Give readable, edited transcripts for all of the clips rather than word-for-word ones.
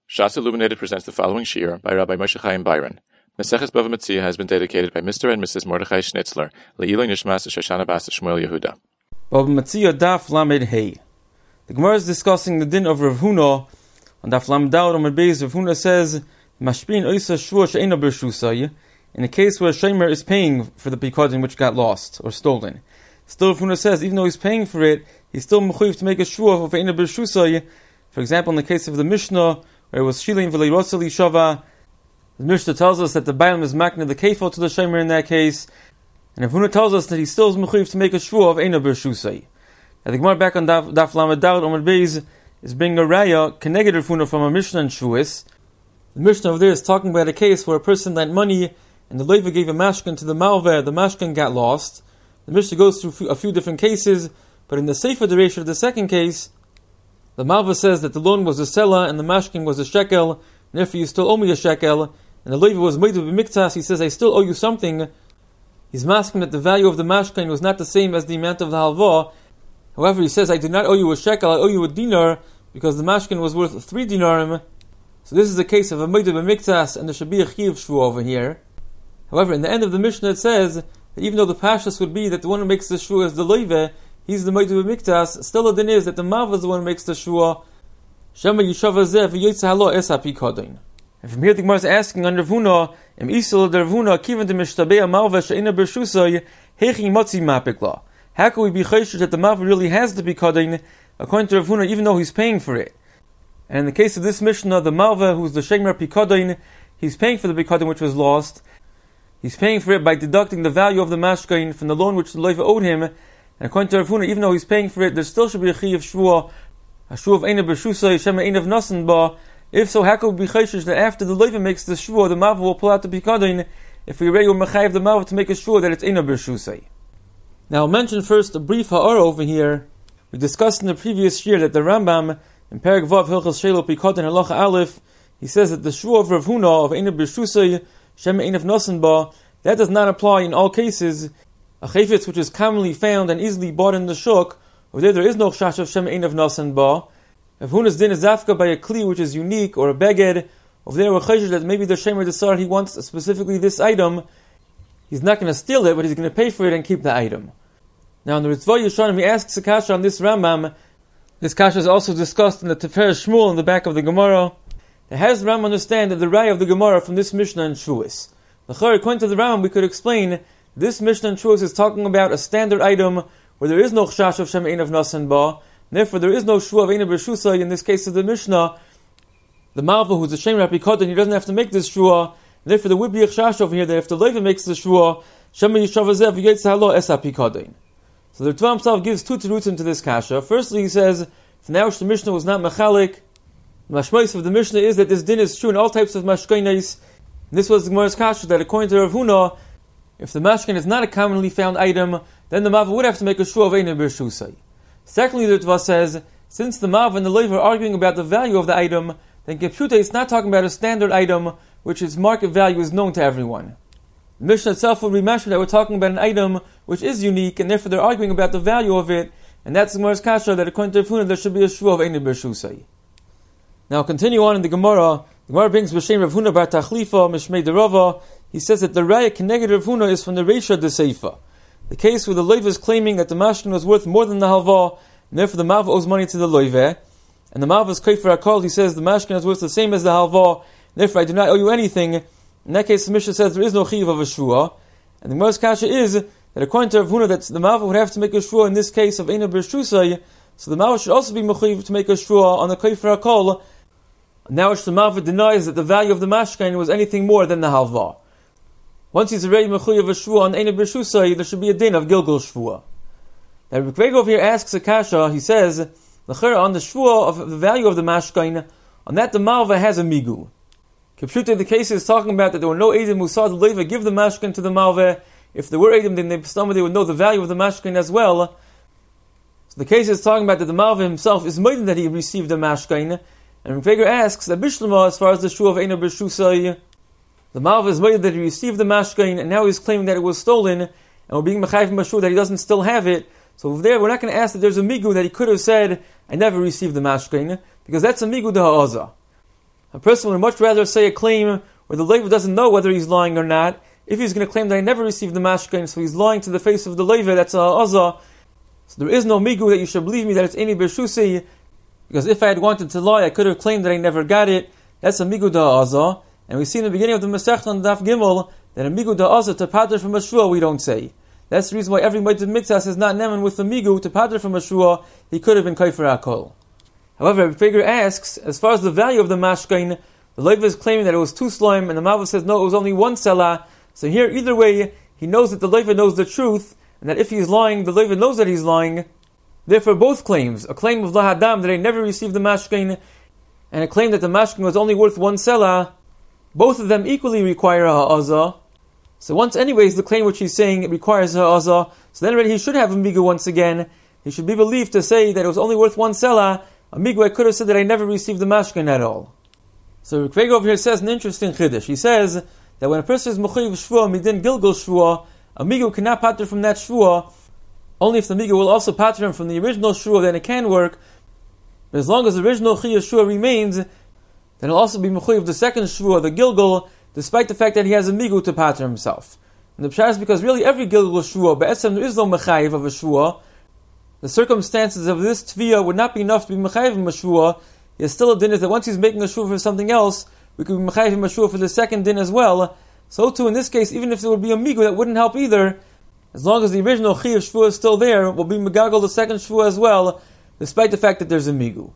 Shas Illuminated presents the following shiur by Rabbi Moshe Chaim Byron. Maseches Bava Metzia has been dedicated by Mr. and Mrs. Mordechai Schnitzler, Le'iloi Nishmas Shoshana Bas Shmuel Yehuda. Bava Metzia Daf Lamed Hey. The Gemara is discussing the din of Rav Huna. On Daf Lamed Daud Amud Beis, Rav Huna says, Mashpin Oisa Shvua She'ena B'Rshusay, in a case where a shomer is paying for the pikadon which got lost or stolen. Still, Rav Huna says, even though he's paying for it, he's still mechuyev to make a shvua of She'ena B'Rshusay. For example, in the case of the Mishnah, where it was Shilin V'lei Rotzah Shava, the Mishnah tells us that the Bailam is makna the kefil to the shomer in that case, and Rav Huna tells us that he still is mechuyev to make a shvua of She'ena B'Rshusay. Now the Gemara back on Daf Lamed Daud Amud Beis is bringing a raya connected Rav Huna from a Mishnah in Shavuos. The Mishnah over there is talking about a case where a person lent money and the Levi gave a mashkan to the Malveh, the mashkan got lost. The Mishnah goes through a few different cases, but in the Sefer Deresh of the second case, the Malveh says that the loan was a selah and the mashkin was a shekel, and therefore you still owe me a shekel, and the Levi was made of a miktas, he says I still owe you something. He's masking that the value of the mashkin was not the same as the amount of the halvah. However, he says I do not owe you a shekel, I owe you a dinar, because the mashkin was worth 3 dinarim. So this is the case of a made of a miktas, and there should be a chiyuv shvu over here. However, in the end of the Mishnah it says that even though the pashas would be that the one who makes the shvu is the Levi, he's the made of a miktas, still the din is that the Malveh is the one who makes the shvu. Shema yishava zeh v'yotza halo es hapikadon. And from here the Gemara is asking on Rav Huna, Im isel der Rav Huna kiven de mishtabei Malveh she'ena b'Rshusay hechi motzi mapikla. How can we be chayshish that the Malveh really has the pikadon, according to Rav Huna, even though he's paying for it? And in the case of this Mishnah, the Malveh, who's the Shemer Pikadon, he's paying for the Pikadon which was lost. He's paying for it by deducting the value of the mashkain from the loan which the Levi owed him. And according to Rav Huna, even though he's paying for it, there still should be a chiyuv shvua, a shvua of She'ena B'Rshusay, Shema She'ena V'Nasan Ba. If so, how could we be chayshish that after the Levi makes the shvua, the Malveh will pull out the Pikadon, if we already were mechayev the Malveh to make a shvua that it's She'ena B'Rshusay? Now I'll mention first a brief ha'ara over here. We discussed in the previous year that the Rambam, in Perek Vav Hilchos Shelo Pikadon Halacha Aleph, he says that the shvua of Rav Huna of She'ena B'Rshusay, Shema She'ena V'Nasan Ba, that does not apply in all cases. A chayfetz which is commonly found and easily bought in the shuk, over there is no chash of Shema She'ena V'Nasan Ba. If Huna's din is zafka by a kli which is unique, or a beged, over there we're chayshish that maybe the shemer desar he wants specifically this item, he's not going to steal it, but he's going to pay for it and keep the item. Now in the Ritzvah Yeshanim he asks a kasha on this Rambam. This kasha is also discussed in the Tiferes Shmuel in the back of the Gemara. How does the Rambam understand that the raya of the Gemara from this Mishnah in Shavuos? According to the Rambam, we could explain this Mishnah in Shavuos is talking about a standard item where there is no chash of Shema She'ena V'Nasan Ba. Therefore, there is no shvua of She'ena B'Rshusay in this case of the Mishnah. The Malveh, who's a Shemer Pikadon, he doesn't have to make this shvua. Therefore, there would be a chash over here that if the Levi makes the shvua, Shema Yishava Zeh v'Yotza halo es hapikadon. So the Ritva himself gives two terutzim to this kasha. Firstly, he says, for now the Mishnah was not mechalik. The mashmais of the Mishnah is that this din is true in all types of mashkainis. This was the Gemara's kasha that according to Rav Huna, if the mashkin is not a commonly found item, then the Malveh would have to make a shvua of She'ena B'Rshusay. Secondly, the Ritva says, since the Malveh and the Levi are arguing about the value of the item, then Kipshuta is not talking about a standard item, which its market value is known to everyone. The Mishnah itself will be mentioned that we're talking about an item which is unique, and therefore they're arguing about the value of it, and that's the Gemara's kasha that according to Rav Huna there should be a shvua of She'ena B'Rshusay. Now continue on in the Gemara. The Gemara brings B'Shem Rav Huna bar Tachlifa Mishmei Derava. He says that the raya connected Rav Huna is from the Reisha de Seifa, the case where the Levi is claiming that the mashkin was worth more than the halva, and therefore the Malveh owes money to the Levi, and the Malveh is kaifer hakol. He says the mashkin is worth the same as the halva, and therefore I do not owe you anything. In that case, the Mishnah says there is no chiyuv of a shvua, and the Gemara's kasha is that according to Rav Huna that the Malveh would have to make a shvua in this case of She'ena B'Rshusay, so the Malveh should also be mechuyev to make a shvua on the kaifer hakol. Now which the Malveh denies that the value of the mashkin was anything more than the halva. Once he's already mechuyev a shvua on She'ena B'Rshusay, there should be a din of Gilgul shvua. Now Rebbe Kveg over here asks a kasha. He says on the shvua of the value of the mashkin, on that the Malveh has a migu. Kipshute, the case is talking about that there were no Eidim who saw the Levi give the mashkin to the Malveh. If there were Eidim, then they would know the value of the mashkin as well. So the case is talking about that the Malveh himself is made that he received the mashkin. And Rebbe Kveg asks that Bishlama, as far as the shvua of She'ena B'Rshusay, the Malveh is made that he received the mashkin, and now he's claiming that it was stolen, and we're being mechayev mashur that he doesn't still have it. So over there, we're not going to ask that there's a migu that he could have said, I never received the mashkin, because that's a migu de ha'aza. A person would much rather say a claim where the loiva doesn't know whether he's lying or not. If he's going to claim that I never received the mashkain, so he's lying to the face of the loiva, that's a azah. So there is no migu that you should believe me that it's any bershusi, because if I had wanted to lie, I could have claimed that I never got it. That's a migu da azah. And we see in the beginning of the Masechta on Daf Gimel that a migu da azah to pater from a shua we don't say. That's the reason why every Moed Mitzvah is not nemen with the migu to pater from a shua. He could have been kaifer hakol. However, Feger asks, as far as the value of the mashkain, the loiva is claiming that it was 2 slime, and the Malva says no, it was only 1 selah. So here, either way, he knows that the loiva knows the truth, and that if he's lying, the loiva knows that he's lying. Therefore, both claims, a claim of lahadam that I never received the mashkain, and a claim that the mashkain was only worth 1 selah, both of them equally require a ha'azah. So once anyways, the claim which he's saying requires a ha'azah, so then already he should have a migu once again. He should be believed to say that it was only worth 1 selah. A migu I could have said that I never received the mashkain at all. So Rikvega over here says an interesting chiddush. He says that when a person is mechuyev shvua midin gilgul shvua, a migu cannot pater from that shvua. Only if the migu will also pater him from the original shvua, then it can work. But as long as the original chiyuv shvua remains, then he'll also be mechuyev the second shvua, the gilgul, despite the fact that he has a migu to pater himself. And the pshat is because really every gilgul shvua, be'etzem there is no mechayev of a shvua. The circumstances of this tviyah would not be enough to be mechayev him a shvua. There's still a din is that once he's making a shvua for something else, we could be mechayev him a shvua for the second din as well. So too in this case, even if there would be a migu, that wouldn't help either. As long as the original chiyuv shvua is still there, we'll be megagal the second shvua as well, despite the fact that there's a migu.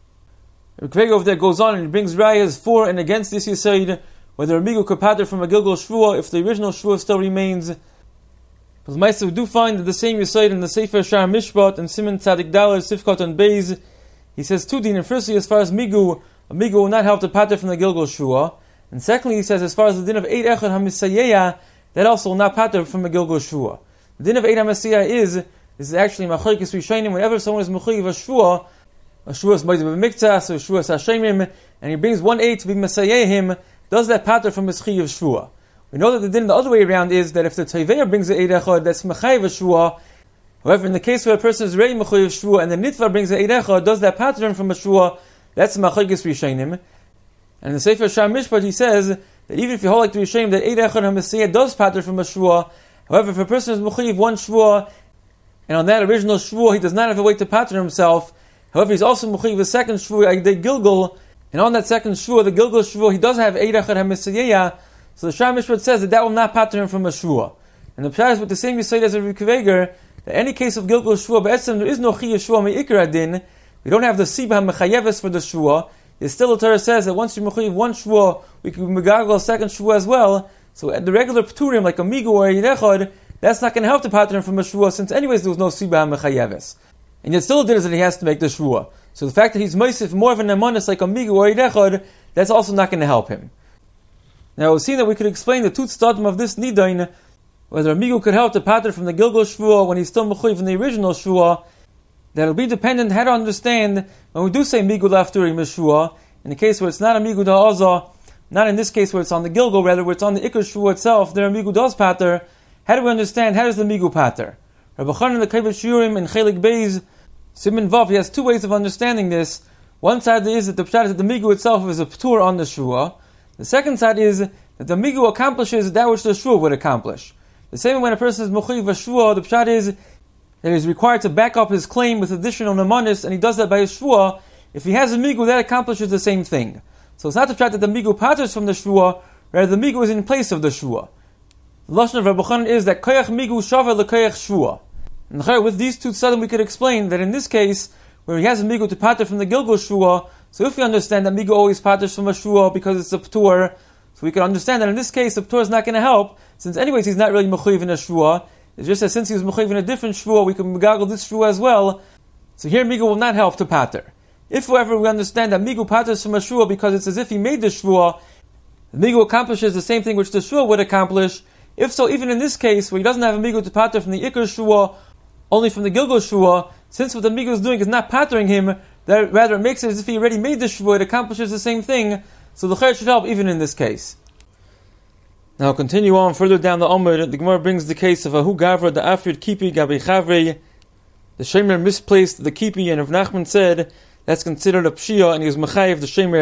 Rikvega over there goes on and he brings rayas for and against this yisaid, whether a migu could pater from a gilgul shvua if the original shvua still remains. Because Maisa we do find that the same yisaid in the Sefer Shar Mishpat and Siman Tzadik Daler Sifkot and Beis. He says 2 din. Firstly, as far as migu, a migu will not help to pater from the gilgul shvua. And secondly, he says as far as the din of Eid Echad HaMisayeya, that also will not pater from a gilgul shvua. The din of Eid HaMisayeya this is actually Machlokes Rishonim. Whenever someone is mechuyev a shvua is Moed B'Miktzas, or shvua is Hashemim, and he brings 1 Eid to be Masayeh him, does that pater from his chiyuv shvua? We know that the din the other way around is that if the Teiveya brings the Eid Echad, that's Mechayev a shvua. However, in the case where a person is ready mechuyev shvua and the nitva brings the Eid Echad, does that pater him from a shvua? That's Machlokes Rishonim. And in the Sefer Shar Mishpat he says that even if you hold like the Rishonim that Eid Echad HaMesiyah does pater from a shvua, however, if a person is mechuyev 1 shvua, and on that original shvua he does not have a way to pater himself, however, he's also mechuyev a second shvua, the gilgul, and on that second shvua, the gilgul shvua, he does have Eid Echad HaMesiyah. So the Shar Mishpat says that will not pater him from a shvua. And the pshat is with the same yisaid as a Rikveger, that any case of gilgul shvua, be'etzem there is no chiyuv shvua me'ikar adin. We don't have the siba mechayeves for the shvua. There's still the Torah says that once you mechayev 1 shvua, we can megagal a second shvua as well. So at the regular pturim, like a migu or a yidechad, that's not going to help to pater him from a shvua, since anyways there was no siba mechayeves. And yet still the din is that he has to make the shvua. So the fact that he's meisif more of an emunis like a migu or a yidechad, that's also not going to help him. Now we'll see that we could explain the 2 tzadim of this nidain, whether a migu could help to pater from the gilgul shvua when he's still mechuyev in the original shvua. That'll be dependent how to understand when we do say migu after a shvua. In the case where it's not a migu da'azah, not in this case where it's on the gilgul, rather where it's on the ikar shvua itself, there a migu does pater. How do we understand? How does the migu pater? Rabbi Chanan in the Kavod Shiurim in Chelik Beis Siman Vav, he has 2 ways of understanding this. One side is that the pshat is that the migu itself is a ptur on the shvua. The second side is that the migu accomplishes that which the shvua would accomplish. The same way when a person is mechuyev a shvua, the pshat is that he's required to back up his claim with additional nemanis, and he does that by his shvua. If he has a migu, that accomplishes the same thing. So it's not the pshat that the migu paters from the shvua, rather the migu is in place of the shvua. The lashon of Rabbi Chanan is that koyach migu shavar lekoyach shvua. And with these 2 tzadim we could explain that in this case, where he has a migu to pater from the gilgul shvua, so if we understand that migu always paters from a shvua because it's a ptur, so we can understand that in this case the ptur is not going to help, since anyways he's not really mechuyev in a shvua. It's just that since he was mechuyev in a different shvua, we can megagal this shvua as well. So here migu will not help to pater. If, however, we understand that migu paters from a shvua because it's as if he made the shvua, the migu accomplishes the same thing which the shvua would accomplish. If so, even in this case, where he doesn't have a migu to pater from the ikar shvua, only from the gilgul shvua, since what the migu is doing is not patering him, that rather it makes it as if he already made the shvua, it accomplishes the same thing, so the chayr should help even in this case. Now continue on further down the Amud, the Gemara brings the case of Ahu Gavra, the Afrid Kipi Gabi Chavrei. The Shemer misplaced the Kipi, and Rav Nachman said that's considered a pshia, and he was mechayev the Shemer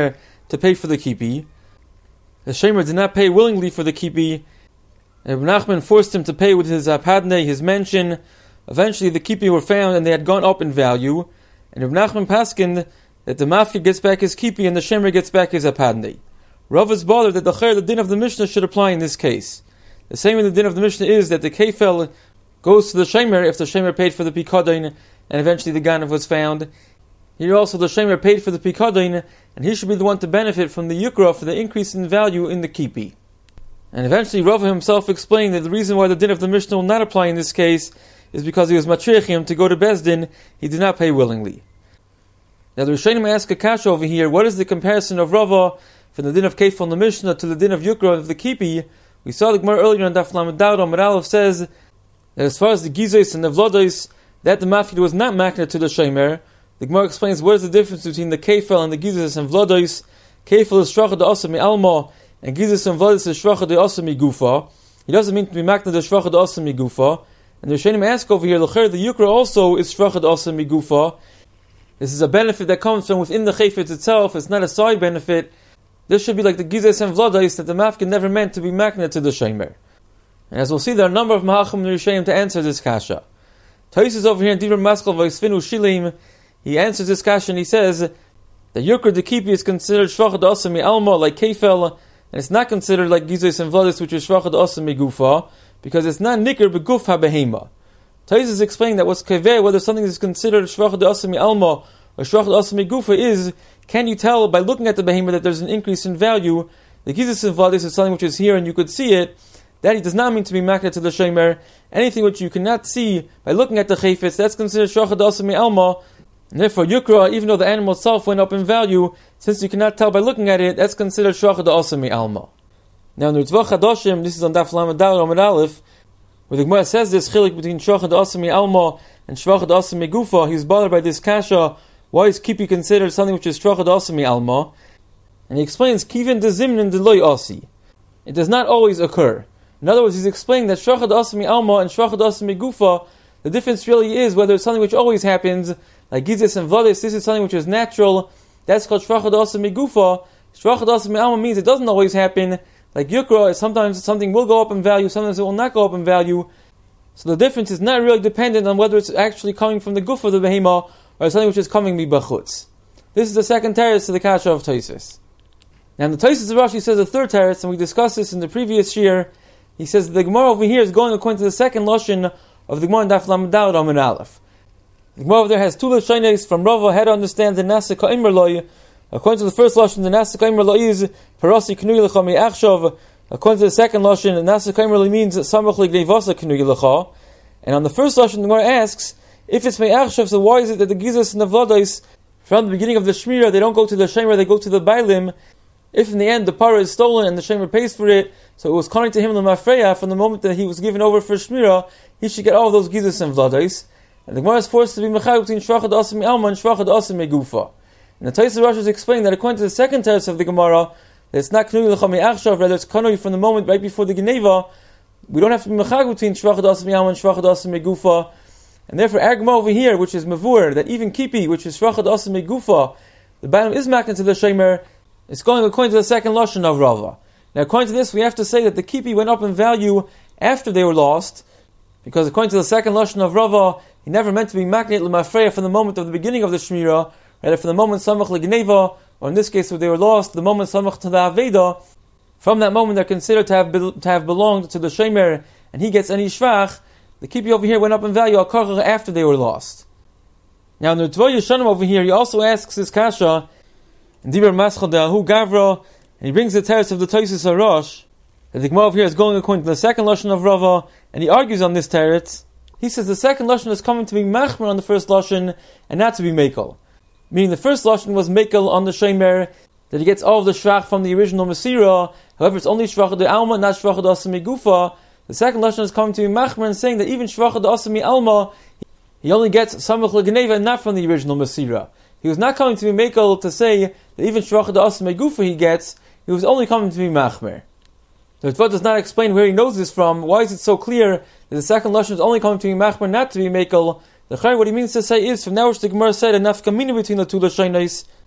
to pay for the kipi. The Shemer did not pay willingly for the kipi. And Reb Nachman forced him to pay with his padne, his mansion. Eventually the kipi were found and they had gone up in value. And Reb Nachman paskined that the mafkir gets back his kipi and the Shemer gets back his padne. Rav is bothered that the din of the Mishnah should apply in this case. The same way the din of the Mishnah is that the kefel goes to the Shemer if the Shemer paid for the pikadon and eventually the ganav was found. Here also the Shemer paid for the pikadon and he should be the one to benefit from the yukra for the increase in value in the kipi. And eventually Rav himself explained that the reason why the din of the Mishnah will not apply in this case is because he was matriach him to go to Bezdin, he did not pay willingly. Now the Rishonim ask a kasha over here, what is the comparison of Rava from the din of kefel in the Mishnah to the din of yukra of the kipi? We saw the Gemara earlier on Daf Lamed Daud Amud Aleph says that as far as the gizos and the vlodos, that the mafkir was not makna to the Shemer. The Gemara explains what is the difference between the kefel and the gizos and vlodos. Kefel is shracha de'asa mi'alma, and gizos and vlodos is shracha de'asa mi'gufa. He doesn't mean to be makna de shracha de'asa mi'gufa. And the Rishonim ask over here, the yukra also is shracha de'asa mi'gufa. This is a benefit that comes from within the chayfetz itself. It's not a side benefit. This should be like the gizos and vlodos that the mafkir never meant to be makna to the Shemer. And as we'll see, there are a number of mahachim and Rishonim to answer this kasha. Taisus over here in Dibur Maskal V'Yisfinu Shilim, he answers this kasha and he says that yukra de kipi is considered shvacha de'asa mi'alma like kefel, and it's not considered like gizos and vlodos, which is shvacha de'asa mi'gufa, because it's not nikr beguf ha'behema. Taisus is explaining that what's kaveh, whether something is considered shvacha de'asa mi'alma or shvacha de'asa mi'gufa is, can you tell by looking at the behema that there's an increase in value? The gizos and vlodos is something which is here and you could see it. That it does not mean to be makna to the Shemer. Anything which you cannot see by looking at the chayfetz, that's considered shvacha de'asa mi'alma. And therefore, yukra, even though the animal itself went up in value, since you cannot tell by looking at it, that's considered shvacha de'asa mi'alma. Now, in the Ritzvah Chadoshim, this is on Daf Lamed Daud Amud Aleph, where the Gemara says this chilik between shvacha de'asa mi'alma and shvacha de'asa mi'gufa, he's bothered by this kasha. Why is kipi considered something which is shvacha de'asa mi'alma? And he explains, kivin de zimnin de loy asi. It does not always occur. In other words, he's explaining that shvacha de'asa mi'alma and shvacha de'asa mi'gufa, the difference really is whether it's something which always happens, like gizos and vlodos, this is something which is natural, that's called shvacha de'asa mi'gufa. Shvacha de'asa mi'alma means it doesn't always happen, like yukra, sometimes something will go up in value, sometimes it will not go up in value. So the difference is not really dependent on whether it's actually coming from the guf of the behema, or something which is coming mibachutz. This is the second teretz to the kasha of Taisus. Now in the Taisus of Rashi says the third teretz, and we discussed this in the previous year. He says the Gemara over here is going according to the second lashon of the Gemara in Daf Lamed Daud Amud Aleph. The Gemara over there has two lashonos from Rava how to understand the Nasa Ka'imr Loi. According to the first lashon, the Nasa Ka'imr Loi is Parasi K'nui L'cha Mi'achshav. According to the second lashon, the Nasa Ka'imr Loi means Samach L'Gnevasa K'nui L'cha. And on the first lashon, the Gemara asks, if it's Mi'achshav, so why is it that the gizos and the vlodos, from the beginning of the Shmira, they don't go to the Shemer, they go to the Bailim? If in the end the parah is stolen and the Shemer pays for it, so it was calling to him the mafreya from the moment that he was given over for Shmira, he should get all of those gizos and vlodos. And the Gemara is forced to be mechayil between shvacha de'asa mi'alma and shvacha de'asa mi'gufa. And the Taisus Rashi is explaining that according to the second teretz of the Gemara, that it's not knui l'cha mi'achshav, rather it's kanui from the moment right before the Geneva. We don't have to be mechayil between shvacha de'asa mi'alma and shvacha de'asa mi'gufa. And therefore, our Gemara over here, which is mavur, that even kipi, which is shvacha de'asa mi'gufa, the bottom is makna to the Shemer, it's going according to the second lashon of Rava. Now, according to this, we have to say that the kipi went up in value after they were lost, because according to the second lashon of Rava, he never meant to be maknit l'mafreya from the moment of the beginning of the Shmira, rather from the moment samach l'gneva, or in this case, when they were lost, the moment samach to the aveda. From that moment, they're considered to have belonged to the Shemer, and he gets any shvach. The kipi over here went up in value after they were lost. Now, in the Tvoi Yeshanim over here, he also asks his kasha, in Dibur Maskal De'ahu Gavra, and he brings the teretz of the Taisus Arash, that the Gemara over here is going according to the second lashon of Rava, and he argues on this teretz. He says the second lashon is coming to be machmer on the first lashon, and not to be mekel. Meaning the first lashon was mekel on the Shemer, that he gets all of the shvach from the original Masira. However, it's only shvach de alma, not shvach de asa migufa. The second lashon is coming to be machmer and saying that even shvach de asa mi alma, he only gets samach legeneva and not from the original Masira. He was not coming to be mekel to say that even shvach de asa migufa he gets. He was only coming to be machmer. The Ritva does not explain where he knows this from. Why is it so clear that the second lashon is only coming to be machmer, not to be mekel? The Chayr, what he means to say is, from now which the Gemara said, a nafkamina between the two lashonos.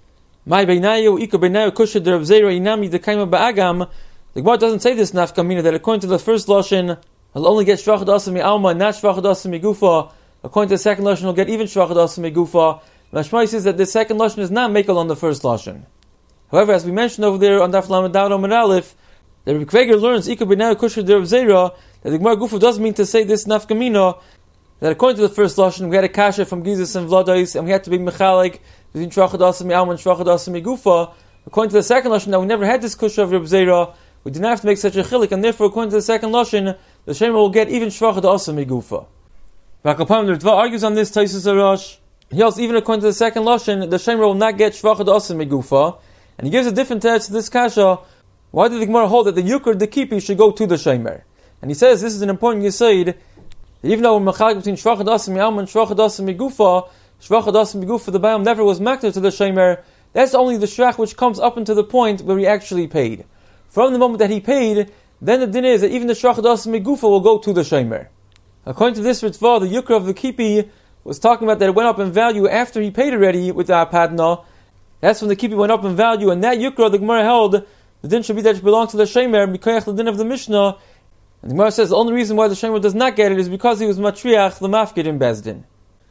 My beinayu iko beinayu kusha der Zera inami dekaima ba'agam. The Gemara doesn't say this nafkamina that according to the first lashon, he'll only get shvachad asa mi alma, not shvachad asa mi gufa. According to the second lashon, he'll get even shvachad asa mi gufa. Mashmai says that the second lashon is not mekel on the first lashon. However, as we mentioned over there on Daf Lamed Daud Amud Aleph, the Rebbe Kveger learns iko beinayu kusha der Zera that the Gemara gufa doesn't mean to say this nafkamina that according to the first lashon we had a kasha from Gizis and Vladais and we had to be mechalik between shvachad asa mi alma and shvachad asa mi gufa. According to the second lashon, that we never had this kusha of Reb Zera, we didn't have to make such a chilik, and therefore, according to the second lashon, the shemer will get even shvachad asa mi gufa. Rakapam the Ritva argues on this Taisus Arash. He also, even according to the second lashon, the shemer will not get shvachad asa mi gufa, and he gives a different text to this kasha. Why did the Gemara hold that the yukar, the kipi, should go to the shemer? And he says this is an important yisaid, that even though we're mechalik between shvachad asa mi alma and shvachad asa mi gufa, shvachad asa mi gufa, the bayam never was makter to the shemer. That's only the shrach which comes up until the point where he actually paid. From the moment that he paid, then the din is that even the shvachad asa mi gufa will go to the shemer. According to this Ritva, the yukra of the kipi was talking about that it went up in value after he paid already with the apadna. That's when the kipi went up in value, and that yukra the Gemara held the din should be that it belongs to the shemer because the din of the Mishnah. And the Gemara says the only reason why the shemer does not get it is because he was matriach the mafkid in Bezdin.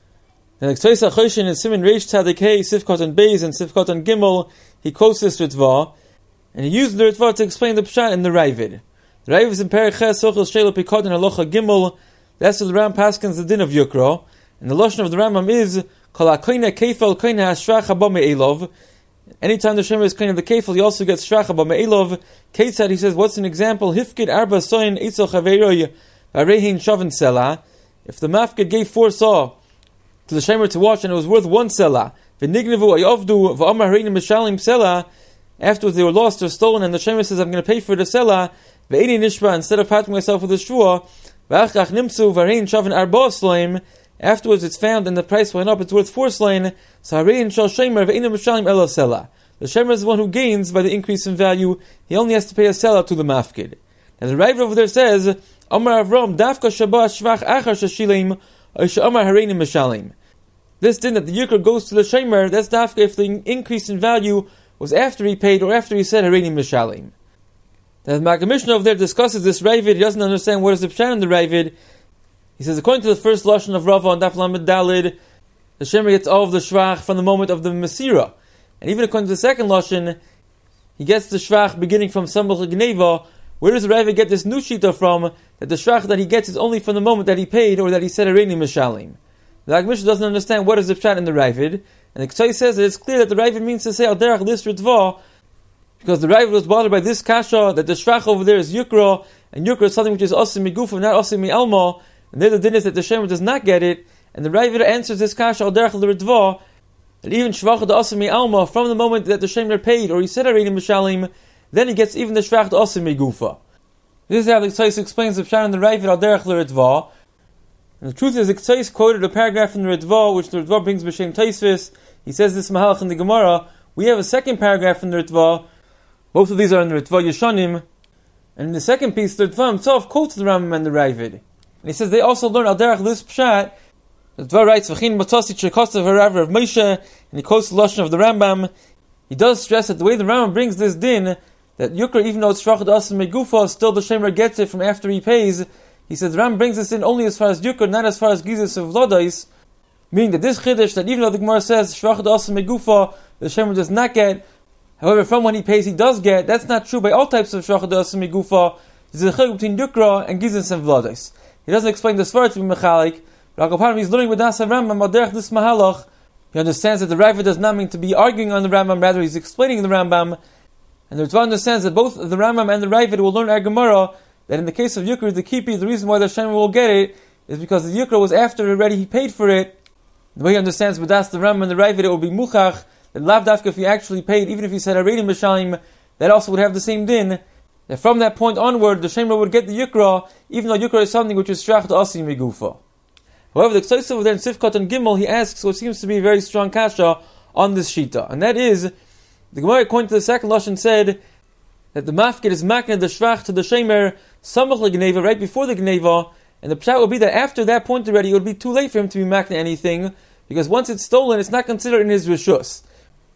And like Tzoysa Choshin in Siman Reish Tzadik Hey, Sifkot and Beis, and Sifkot and Gimel, he quotes this Ritva, and he used the Ritva to explain the Pshat in the Ravid. The Ravid is in Perek Ches, Sochel Shelo Pikot and Halacha Gimel. That's what the Ram paskins the din of Yukra. And the Lashon of the Rambam is, Kol HaKoine Keifel Koine HaShrach Haba Me'elov. Anytime the Shemer is Koine of the Keifel, he also gets Shrach Haba Me'elov. Ketzad, he says, what's an example? Hifkid Arba Soin Eitzel Chaveiroi Varehin Shavin Selah. If the Mafkid gave 4 saw to the shemer to watch, and it was worth 1 selah. V'nignevu ayovdu v'amar hareinu mishalim selah. Afterwards they were lost or stolen, and the shemer says, I'm going to pay for the selah. V'eini nishba, instead of patting myself with a shvua. V'achach nimtzu v'harein shavin arba slaim. Afterwards it's found, and the price went up, it's worth 4 slain. So harein shal shemer v'einu mishalim ela selah. The shemer is the one who gains by the increase in value. He only has to pay a selah to the mafkid. And the Rav over there says, Amar Avram dafka shabah shvach achar shashilim Amar harein mishalim. This din that the yukar goes to the shemer, that's dafka if the increase in value was after he paid or after he said hareini mishalim. The Maggid Mishnah over there discusses this Ravid. He doesn't understand what is the pshat in the Ravid. He says according to the first lashon of Rava on Daf Lamed Dalid, the shemer gets all of the shvach from the moment of the mesira, and even according to the second lashon, he gets the shvach beginning from Samach Gneva. Where does the Ravid get this new shita from? That the shvach that he gets is only from the moment that he paid or that he said hareini mishalim. The Maggid Mishnah doesn't understand what is the pshat in the Ravid, and the Ksai says that it's clear that the Ravid means to say al derech lis ritva, because the Ravid was bothered by this kasha that the shvach over there is yukra, and yukra is something which is asim migufa, not asim mi alma, and there the din is that the shemer does not get it, and the Ravid answers this kasha al derech ritva, that even shvach the asim mi alma, from the moment that the shemer paid or he said hareini mishalim, then he gets even the shvach the asim migufa. This is how the Ksai explains the pshat in the Ravid al derech ritva. And the truth is, the Ksais quoted a paragraph in the Ritva, which the Ritva brings b'shem Taisvis. He says this mahalach in the Gemara. We have a second paragraph in the Ritva. Both of these are in the Ritva Yeshanim. And in the second piece, the Ritva himself quotes the Rambam and the Ravid. And he says they also learn al derech this pshat. The Ritva writes, V'chin matasi shekosav harav of Moshe, and he quotes the lashon of the Rambam. He does stress that the way the Rambam brings this din, that Yukra, even though it's shvachad asa megufa, still the shemer gets it from after he pays. He says the Ram brings this in only as far as Yukar, not as far as Gizis of Lodais, meaning that this Chiddush, that even though the Gemara says Shvachad Asa Megufa, the Shemer does not get, however, from when he pays he does get, that's not true by all types of Shvachad Asa Megufa. There's a chiluk between Yukra and Gizis and Lodais. He doesn't explain the Svar to be Mechalik, but Akapanim he's learning with Nasa Rambam, Aderech this Mahalach. He understands that the Ravid does not mean to be arguing on the Rambam, rather he's explaining the Rambam, and the Ritva understands that both the Rambam and the Ravid will learn our Gemara, that in the case of Yukra, the Kipi, the reason why the Shemer will get it is because the Yukra was after already he paid for it. The way he understands B'das the Ram and the Ravid, it will be Muchach, that Lav Dafka, if he actually paid, even if he said hareini mishalim, that also would have the same din. That from that point onward, the Shemer would get the Yukra, even though Yukra is something which is Shrach Asi Megufa. However, the Ksais over there in Sifkot and Gimel, he asks what seems to be a very strong kasha on this Shita. And that is, the Gemara, according to the second Lashon, said that the mafkid is makna the shvach to the shemer samach legneva, right before the gneva, and the pshat would be that after that point already it would be too late for him to be makna anything, because once it's stolen, it's not considered in his rishus.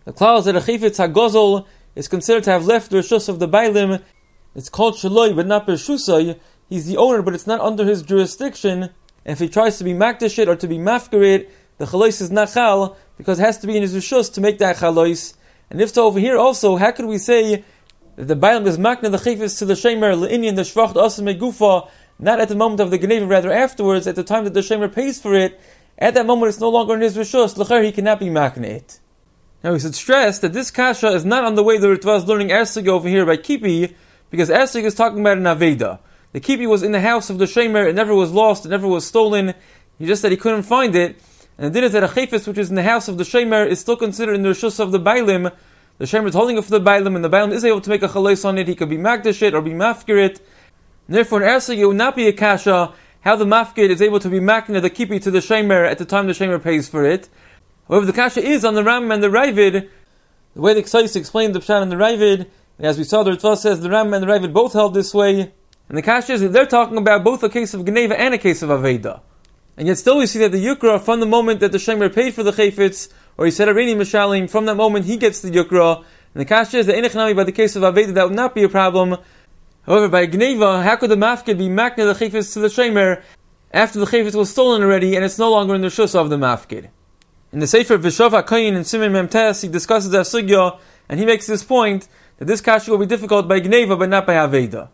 The klal is that a chayfetz hagozol is considered to have left the reshus of the bailim. It's called shaloi, but not bershusay. He's the owner, but it's not under his jurisdiction. And if he tries to be makdash it or to be mafkarit, the chalois is nachal, because it has to be in his reshus to make that chalois. And if so, over here also, how could we say that the bailim is makna the chayfetz to the shemer le'inyan the shvach asim megufa, not at the moment of the geneva, rather afterwards, at the time that the shemer pays for it? At that moment, it's no longer in his reshus. L'cher, he cannot be makna it. Now we should stress that this kasha is not on the way the Ritva is learning Ersig over here by Kipi, because Ersig is talking about an Aveda. The Kipi was in the house of the Shemer, it never was lost, it never was stolen. He just said he couldn't find it. And the din is that a Chayfetz, which is in the house of the Shemer, is still considered in the Reshus of the Bailim. The Shemer is holding it for the Bailim, and the Bailim is able to make a Chalais on it. He could be Magdash it or be Mafkir it. And therefore in Ersig it would not be a kasha how the Mafkir is able to be Makna the Kipi to the Shemer at the time the Shemer pays for it. However, the kasha is on the Ram and the Ravid. The way the Ksais explained the Pshat and the Ravid, and as we saw, the Ritva says the Ram and the Ravid both held this way. And the kasha is that they're talking about both a case of Geneva and a case of Aveda. And yet still we see that the Yukra, from the moment that the Shemer paid for the Chayfetz, or he said Arini Mishalim, from that moment he gets the Yukra. And the kasha is that Inechnami, by the case of Aveda, that would not be a problem. However, by Geneva, how could the Mafkid be Makna the Chayfetz to the Shemer after the Chayfetz was stolen already and it's no longer in the Shus of the Mafkid? In the Sefer V'Shov HaKayin in Siman Memtes, he discusses that sugya, and he makes this point that this kasha will be difficult by Gneva, but not by Aveda.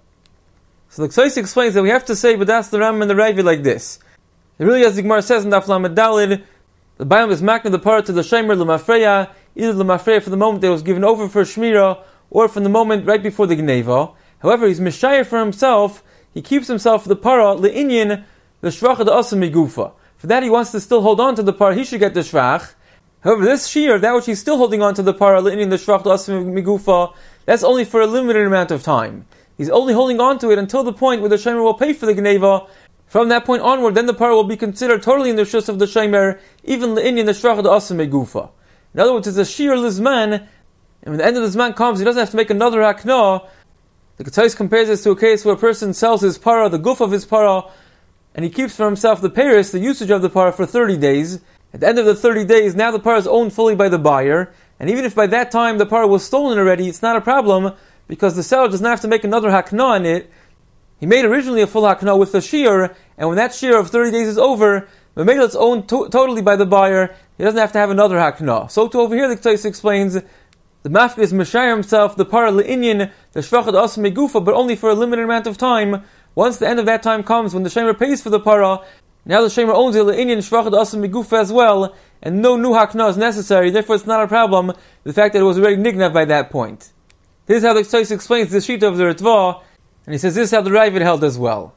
So the Ksais explains that we have to say, but that's the Ram and the Ravi like this. It really, as the Gemara says in Daf Lamed Daled, the Bailam is makna the part to the Shemer L'Mafreya, either L'Mafreya for the moment that it was given over for Shmira, or from the moment right before the Gneva. However, he's Mishayir for himself, he keeps himself for the para, Le'inyan, the Shvach of the Asam Migufa. For that he wants to still hold on to the par, he should get the shvach. However, this shear, that which he's still holding on to the par, in the shvach asim migufa, that's only for a limited amount of time. He's only holding on to it until the point where the shemer will pay for the gneva. From that point onward, then the par will be considered totally in the shus of the shemer, even in the shvach asim migufa. In other words, it's a shear lizman, and when the end of the zman comes, he doesn't have to make another hakna. The Ketzais compares this to a case where a person sells his para, the guf of his para, and he keeps for himself the peiros, the usage of the parah, for 30 days. At the end of the 30 days, now the parah is owned fully by the buyer, and even if by that time the parah was stolen already, it's not a problem, because the seller does not have to make another hakna on it. He made originally a full hakna with the shear, and when that shear of 30 days is over, the megillah is owned totally by the buyer, he doesn't have to have another hakna. So to over here, the Ksais explains, the mafkid is meshayir himself, the parah le'inyan, the shvachad asim megufa, but only for a limited amount of time. Once the end of that time comes, when the shemer pays for the para, now the shemer owns it le'inyan shvachad asim megufa as well, and no new hakna is necessary. Therefore, it's not a problem. The fact that it was already nignav by that point. This is how the Ksais explains the sheet of the Ritva, and he says this is how the Ravid held as well.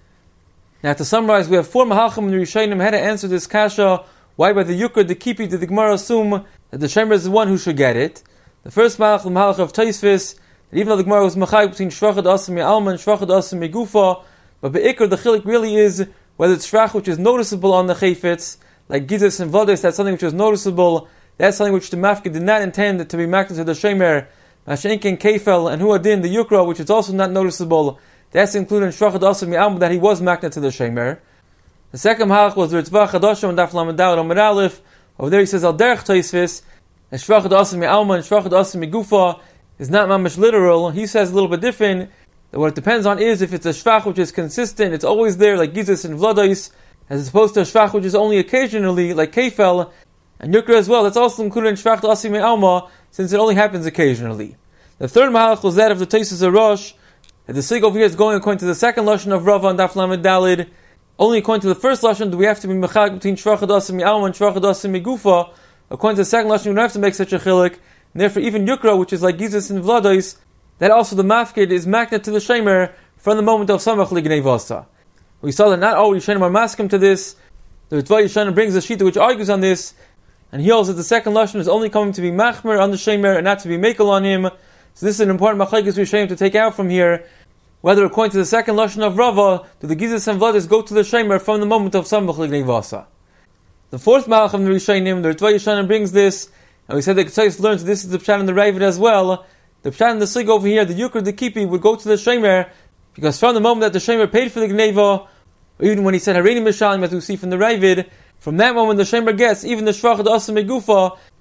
Now, to summarize, we have 4 Mahalchim and Rishayim how to answer this kasha. Why by the Yukr, the Kipi, did the Gemara assume that the shemer is the one who should get it? The first Mahalch, the Mahalch of Taisvis, that even though the Gemara was Machai between Shvachad Asim Alma and Shvachad Asim Gufa, but Be'ikr, the Chilik really is whether it's Shvach which is noticeable on the Chayfetz, like Gizis and Vades, that's something which is noticeable, that's something which the Mafkid did not intend to be makna to the Shemer, Mashenkin Kefel, and Huadin, the Yukra, which is also not noticeable, that's included in Shvachad Asim Alma, that he was makna to the Shemer. The second Mahalch was the Ritzvah Chadashim and Daf Lamed Daled Amud Aleph. Over there he says Al Derech Taisvis, and Shvachad Asim Alma and Shvachad Asim Gufa is not mamish literal. He says a little bit different. That what it depends on is if it's a shvach which is consistent, it's always there, like Gizis and Vladais, as opposed to a shvach which is only occasionally, like Kefel and Yukra as well. That's also included in Shvach Asim Alma, since it only happens occasionally. The third Mahalach was that of the Taisus Arosh, that the sig over here is going according to the second lashon of Rava and Daf Lamed Daled. Only according to the first lashon do we have to be mechag between Shvachad Asim Alma and Shvachad Asim Gufa. According to the second lashon, we don't have to make such a chilik. And therefore, even Yukra, which is like Gizis and Vladais, that also the mafkid is magnet to the shemer from the moment of Samach Lignei Vasa. We saw that not all Yishanim are maskim to this. The Ritva Yishanim brings a shita which argues on this, and he holds that the second lashon is only coming to be machmer on the shemer and not to be makel on him. So this is an important machlekes Yishanim to take out from here. Whether according to the second lashon of Rava, do the Gizis and Vladais go to the shemer from the moment of Samach Lignei Vasa? The fourth Malach of the Rishonim, the Ritva Yishanim brings this. And we said that Ketzais learns this is the Pshat and the Ravid as well. The Pshat and the Sig over here, the Yukr, the Kipi, would go to the Shemer, because from the moment that the Shemer paid for the Gneva, or even when he said Hareini Mishalim, as we see from the Ravid, from that moment the Shemer gets, even the Shvachad Asim Megufa,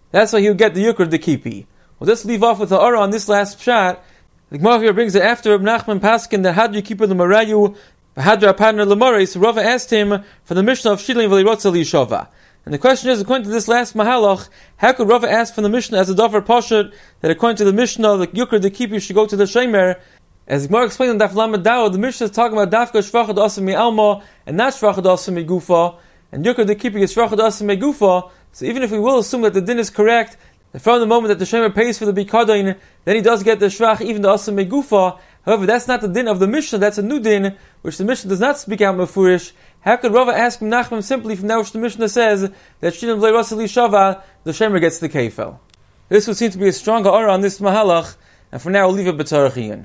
That's why he would get the yukra the kipi. Well, let's leave off with the aura on this last pshat. The Gemara here brings it after Reb Nachman Paskin that Hadri Kippur L'Marayu, Hadra Padner L'Maray, so Rava asked him for the Mishnah of Shilin V'Lirotza L'Yishova. And the question is, according to this last Mahalach, how could Rava ask from the Mishnah as a Dover Poshet that according to the Mishnah, the Yukra the Kippur should go to the Shemer? As the Gemara explained in Daf Lamed Dao, the Mishnah is talking about Dafka Shvachad Asa Mi'alma and not Shvachad Asa Mi'gufa, and Yukra the Kippur is Shvachad Asa Mi'gufa. So even if we will assume that the din is correct, that from the moment that the Shemer pays for the Bikadain, then he does get the Shvach, even the Asa Megufa. However, that's not the din of the Mishnah, that's a new din, which the Mishnah does not speak out Mefurish. How could Rava ask Nachman simply from that which the Mishnah says, that Shilin V'lei Rasali Shava, the Shemer gets the Kefel? This would seem to be a stronger aura on this Mahalach, and for now we'll leave it B'tarachiyin.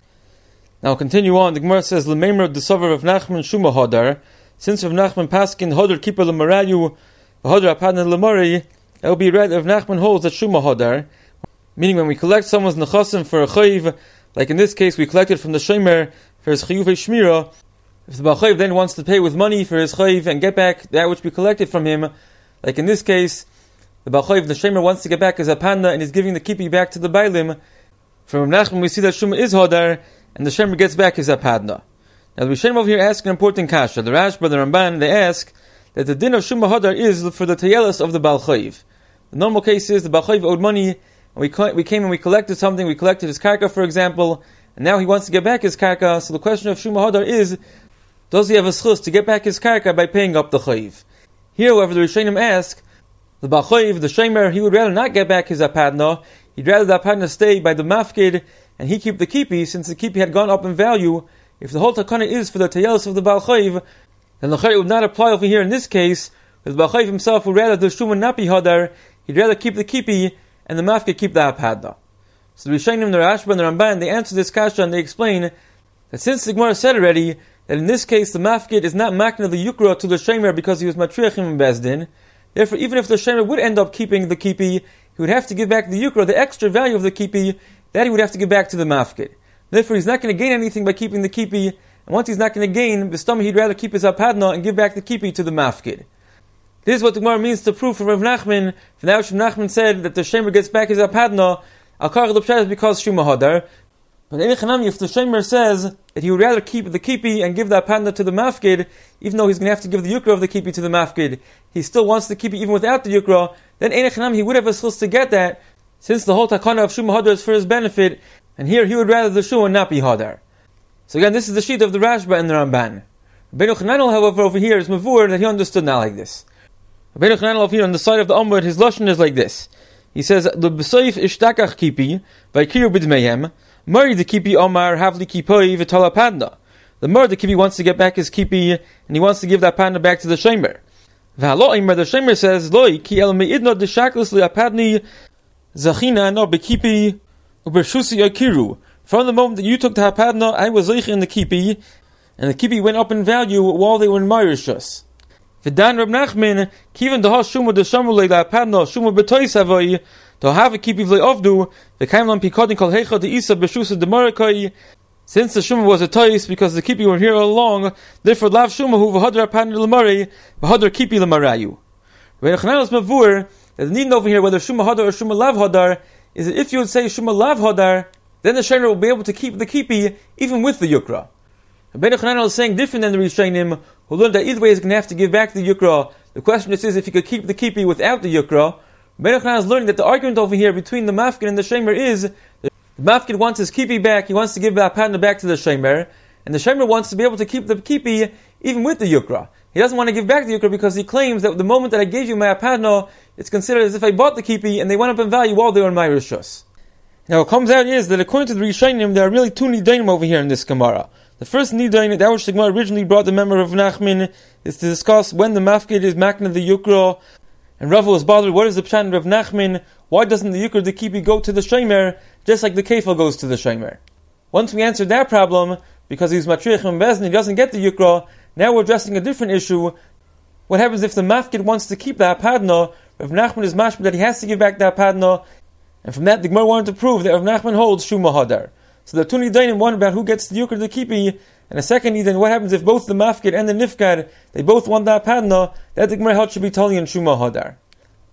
Now we'll continue on. The Gemara says, L'meimer d'sover of Nachman Shuma Hodar, since of Nachman Paskin Hodar Kippur L'Marayu, Hodar Apadna L'Mari, it will be read if Nachman holds that Shuma Hodar, meaning when we collect someone's nechasim for a chayiv, like in this case we collected from the Shemer for his chayuvei shmira, if the Baal Chayiv then wants to pay with money for his chayiv and get back that which we collected from him, like in this case, the Baal Chayiv, the Shemer, wants to get back his apanda and is giving the kipi back to the Bailim. From Nachman we see that Shuma is Hodar, and the Shemer gets back his apanda. Now the Rishonim over here ask an important kasha. The Rashba, the Ramban, they ask that the din of Shuma Hodar is for the tayelis of the Baal Chayiv. The normal case is the Baal Chayiv owed money, and we came and we collected something, we collected his karka, for example, and now he wants to get back his karka. So the question of Shuma Hodar is, does he have a schus to get back his karka by paying up the chayiv? Here, however, the Rishonim ask, the Baal Chayiv, the Shemer, he would rather not get back his apadna, he'd rather the apadna stay by the mafkid, and he keep the kipi, since the kipi had gone up in value. If the whole takana is for the tayelis of the Baal Chayiv, then the chayiv would not apply over here in this case, because the Baal Chayiv himself would rather the Shuma not be Hodar, he'd rather keep the kipi, and the mafkid keep the apadna. So the Rishonim, the Rashba, and the Ramban, they answer this kasha and they explain that since the Gemara said already that in this case the mafkid is not makna the yukra to the shemer because he was matriachim in bezdin, therefore even if the shemer would end up keeping the kipi, he would have to give back the yukra, the extra value of the kipi, that he would have to give back to the mafkid. Therefore he's not going to gain anything by keeping the kipi, and once he's not going to gain, the stomach he'd rather keep his apadna and give back the kipi to the mafkid. This is what the Gemara means to prove from Rav Nachman. For now, Rav Nachman said that the shemer gets back his apadna. Al-Kar is because Shuma Hodar. But if the shemer says that he would rather keep the kipi and give the apadna to the mafkid, even though he's going to have to give the yukra of the kipi to the mafkid, he still wants the kipi even without the yukra, then he would have a schus to get that, since the whole takana of Shuma Hodar is for his benefit, and here he would rather the Shuma not be Hodar. So again, this is the sheet of the Rashba and the Ramban. Rabbeinu Chananel, however, over here is mavur that he understood not like this. Rabbeinu Chananel over here on the side of the Amud, his lashon is like this. He says, "The b'soif ishtakach kipi v'kiru b'dmeihem mari the kipi omar havli kipoi v'tala padna." The mar the kipi wants to get back his kipi and he wants to give that padna back to the shemer. V'haloimer the shemer says, "Loi ki el meidna deshaklis liapadni zachina no bekipi ubershusi yakiru." From the moment that you took the hapadna, I was zeich in the kipi, and the kipi went up in value while they were in Marishus. V'dan Reb Nachman, kiven daha shuma de shamulei la padna shuma betois havoi, to have a kipi v'lei ovdu, v'kaim lam pikodin kol heicha de isa b'shusa de marakai. Since the shuma was a tois, because the kipi were here all along, therefore lav shuma hu v'hodra padna l'marei, v'hodra kipi l'marayu. Rabbeinu Chananel is mavur that the need over here whether shuma hodar or shuma lav hodar is that if you would say shuma lav hodar, then the shemer will be able to keep the kipi even with the yukra. Rabbeinu Chananel is saying different than the Rishonim, who learned that either way he's going to have to give back the yukra. The question is if he could keep the kipi without the yukra. Rabbeinu Chananel is learning that the argument over here between the mafkid and the shemer is that the mafkid wants his kipi back, he wants to give the apadna back to the shemer, and the shemer wants to be able to keep the kipi even with the yukra. He doesn't want to give back the yukra because he claims that the moment that I gave you my apadna, it's considered as if I bought the kipi and they went up in value while they were in my rishus. Now what comes out is that according to the Rishonim, there are really two nidanim over here in this Gemara. The first nidain, that which the Gemara originally brought the memory of Nachman, is to discuss when the mafkid is makna the yukra, and Rava was bothered, what is the pshat of Nachman? Why doesn't the yukra the kipi go to the shemer, just like the kefil goes to the shemer? Once we answered that problem, because he's matriach and bezdin, he doesn't get the yukra, now we're addressing a different issue. What happens if the mafkid wants to keep the apadna? Rav Nachman is mashma that he has to give back the apadna, and from that the Gemara wanted to prove that Rav Nachman holds Shuma Hadar. So the two nidanim, one about who gets the yukra the kipi, and a second nidain, what happens if both the mafkid and the nifkad, they both want the apadna, that the Gemara held should be totally in Shuma Hadar.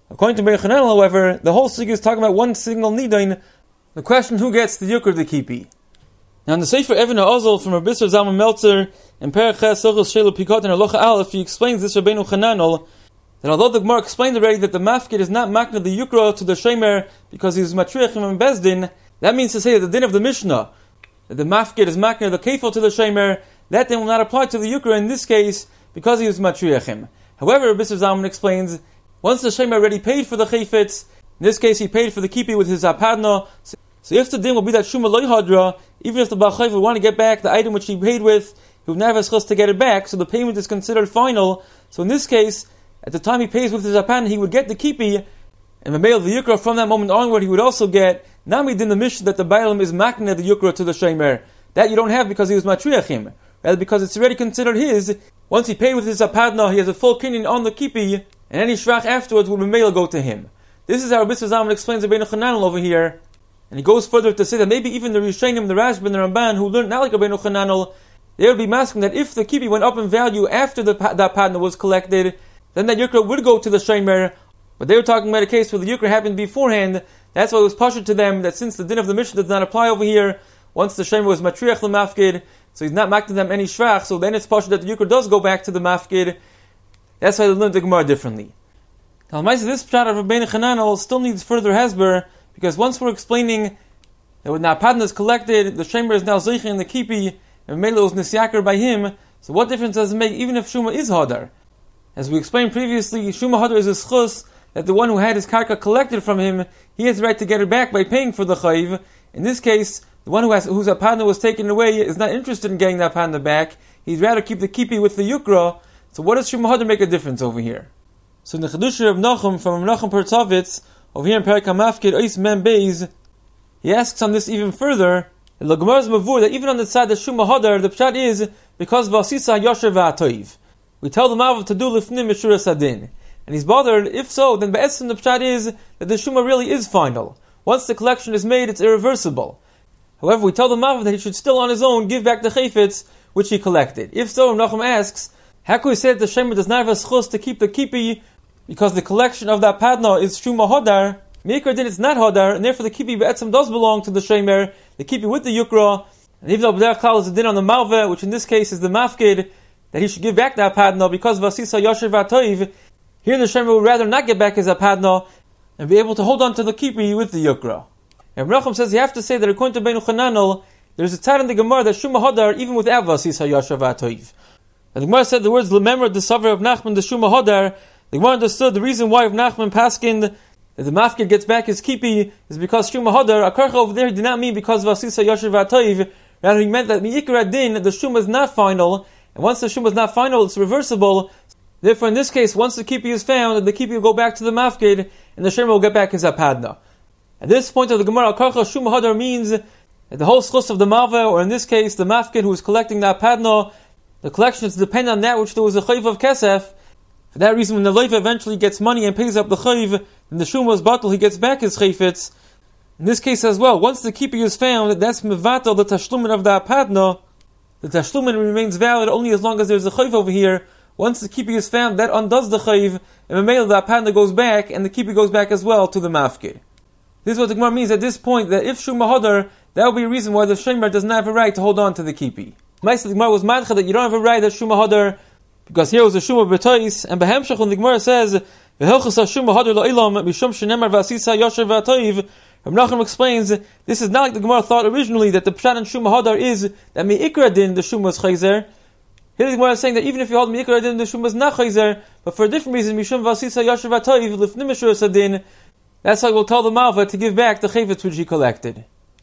According to Bein Chananel, however, the whole sugya is talking about one single nidain, the question who gets the yukra of the kipi. Now in the Sefer Even HaOzel from Rabbi Bisser Zalman Meltzer in Perek Ches Sochos Shelo Pikot and Halacha Aleph, he explains this Rabbeinu Chananel that although the Gemara explained already that the mafkid is not makna the yukra to the shemer because he is matriachim and bezdin, that means to say that the din of the Mishnah, that the mafkid is makna the kefil to the shemer, that din will not apply to the yukra in this case because he is matriachim. However, Rabbi Bisser Zalman explains, once the shemer already paid for the chayfetz, in this case he paid for the kipi with his apadna, so if the din will be that shuma loy hadra, even if the Baal Chayv would want to get back the item which he paid with, he would never have chus to get it back, so the payment is considered final. So in this case, at the time he pays with his apan, he would get the kipi, and the male of the yukra from that moment onward, he would also get, nami din the mission that the bailam is makna the yukra to the shemer. That you don't have because he was matriachim, rather because it's already considered his. Once he paid with his apadna, he has a full kinyan on the kipi, and any shrach afterwards would male go to him. This is how Rabbi Zalman explains the Bein Chananel over here. And he goes further to say that maybe even the Rishonim, the Rashba and the Ramban, who learned not like Rabbeinu Chananel, they would be masking that if the kipi went up in value after that partner was collected, then that yukra would go to the shemer. But they were talking about a case where the yukra happened beforehand. That's why it was pashut to them that since the din of the Mishnah does not apply over here, once the shemer was matriach the mafkid, so he's not makting them any shrach, so then it's pashut that the yukra does go back to the mafkid. That's why they learned the Gemara differently. Now, this pshat of Rabbeinu Chananel still needs further hasber, because once we're explaining that when the apadna is collected, the shemer is now zeicha in the kipi, and Mela was nisyaker by him, so what difference does it make even if Shuma is hadar? As we explained previously, Shuma hadar is a schus that the one who had his karka collected from him, he has the right to get it back by paying for the chayiv. In this case, the one whose apadna was taken away is not interested in getting the apadna back. He'd rather keep the kipi with the yukra. So what does Shuma hadar make a difference over here? So in the Chedusha of Nachum from Nachum Pertzovitz, over here in Perek HaMafkid, Ois Mem Beis, he asks on this even further, the Gemara's mavur that even on the side of Shuma hadar, the pshat is because Vasisa Yosher Va'atoiv. We tell the Mav to do Lifnim Mishura Sadin. And he's bothered, if so, then Be'etzim the pshat is that the Shuma really is final. Once the collection is made, it's irreversible. However, we tell the Mav that he should still on his own give back the chayfetz which he collected. If so, Nachum asks, how can we say that the Shemer does not have a schus to keep the kipi because the collection of that padna is Shuma hadar? Meikar din it's not hadar, and therefore the kipi be'etzim does belong to the shemer, the kipi with the yukra, and even though b'derech klal is a din on the malveh, which in this case is the mafkid, that he should give back that padna because vasisa yosher v'atoiv, here the shemer would rather not get back his padna and be able to hold on to the kipi with the yukra. And Racham says you have to say that according to Bein Chananel, there's a tzad in the Gemara that Shuma hadar even without vasisa yosher v'atoiv. And the Gemara said the words lememra the savar of Nachman the Shuma hadar. The Gemara understood the reason why of Nachman paskin that the mafkid gets back his kipi is because Shuma hadar. Akarcha over there did not mean because vasisa yosher v'atoiv. Rather, he meant that mi'ikra din the Shuma is not final, and once the Shuma is not final, it's reversible. Therefore, in this case, once the kipi is found, the kipi will go back to the mafkid, and the shemer will get back his apadna. At this point of the Gemara, Akarcha Shuma hadar means that the whole schus of the malveh, or in this case, the mafkid who is collecting the apadna, the collection is dependent on that which there was a chayv of kesef. For that reason, when the leiva eventually gets money and pays up the chayv, then the shuma is batal, he gets back his chayfetz. In this case as well, once the kipi is found, that's mevatel the tashlumin of the apadna. The tashlumin remains valid only as long as there's a chayv over here. Once the kipi is found, that undoes the chayv, and the apadna goes back, and the kipi goes back as well to the mafkid. This is what the Gemara means at this point, that if Shuma hadar, that will be a reason why the shemer does not have a right to hold on to the kipi. Maisa the Gemara was madcha that you don't have a right at Shuma hadar, because here was a Shuma b'tois, and b'hemshach when the Gemara says, v'helchus ha-Shuma hadar la'ilam, mishum shenemar v'asisa yosher v'atoiv, Rav Nachum explains, this is not like the Gemara thought originally, that the pshat in Shuma hadar is that mi'ikra din, the Shuma is chayzer. Here the Gemara is saying that even if you hold mi'ikra din, the Shuma is not chayzer, but for a different reason, mishum v'asisa yosher v'atoiv, lifnim mishur sadin, that's why we'll tell the malva to give back the chayvetz which he collected.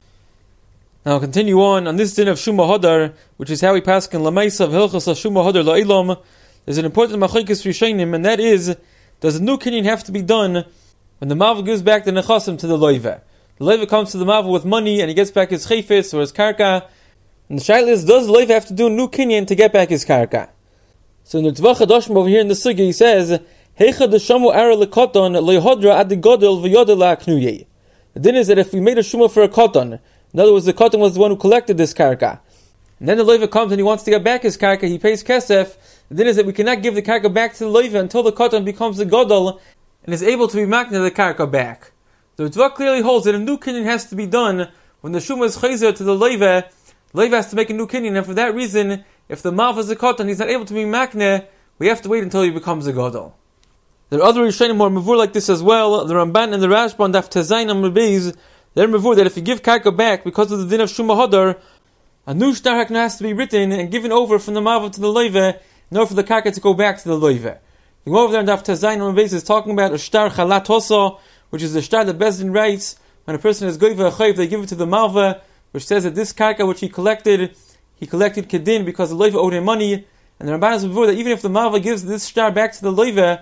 Now I'll continue on this din of Shuma hadar, which is how we pass in Lamaisa of Hilchas Shuma hadar la'ilam. There's an important machlokes rishonim, and that is, does the new kinyan have to be done when the malva gives back the nechasim to the loiva? The loiva comes to the malva with money, and he gets back his chayfetz or his karka. And the shaila is, does the loiva have to do a new kinyan to get back his karka? So in the Tzvach Hadoshim over here in the sugya, he says, Heicha deshamu ara lekoton lehodra ad godel v'yodel la'aknuyei. The din is that if we made a shuma for a koton, in other words, the koton was the one who collected this karka, and then the loiva comes and he wants to get back his karka, he pays kesef. The din is that we cannot give the karka back to the loiva until the koton becomes a godel, and is able to be makna the karka back. The Ritva clearly holds that a new kinyan has to be done when the shuma is chayzer to the leiva. The leiva has to make a new kinyan, and for that reason, if the malva is a katan, he's not able to be makna, we have to wait until he becomes a gadol. There are other Rishonim who are mavur like this as well. The Ramban and the Rashba daf tezayin amud beis, they're mavur that if you give karka back because of the din of shuma hadar, a new shtar hakna has to be written and given over from the malva to the leiva in order for the karka to go back to the leiva. You go over there and daf tezayin amud beis is talking about a shtar chalat hosa, which is the shtar that Bezdin writes when a person is goyva a chayv, they give it to the malva, which says that this karka which he collected kedin because the leiva owed him money. And the Ramban is before that even if the malva gives this shtar back to the leiva,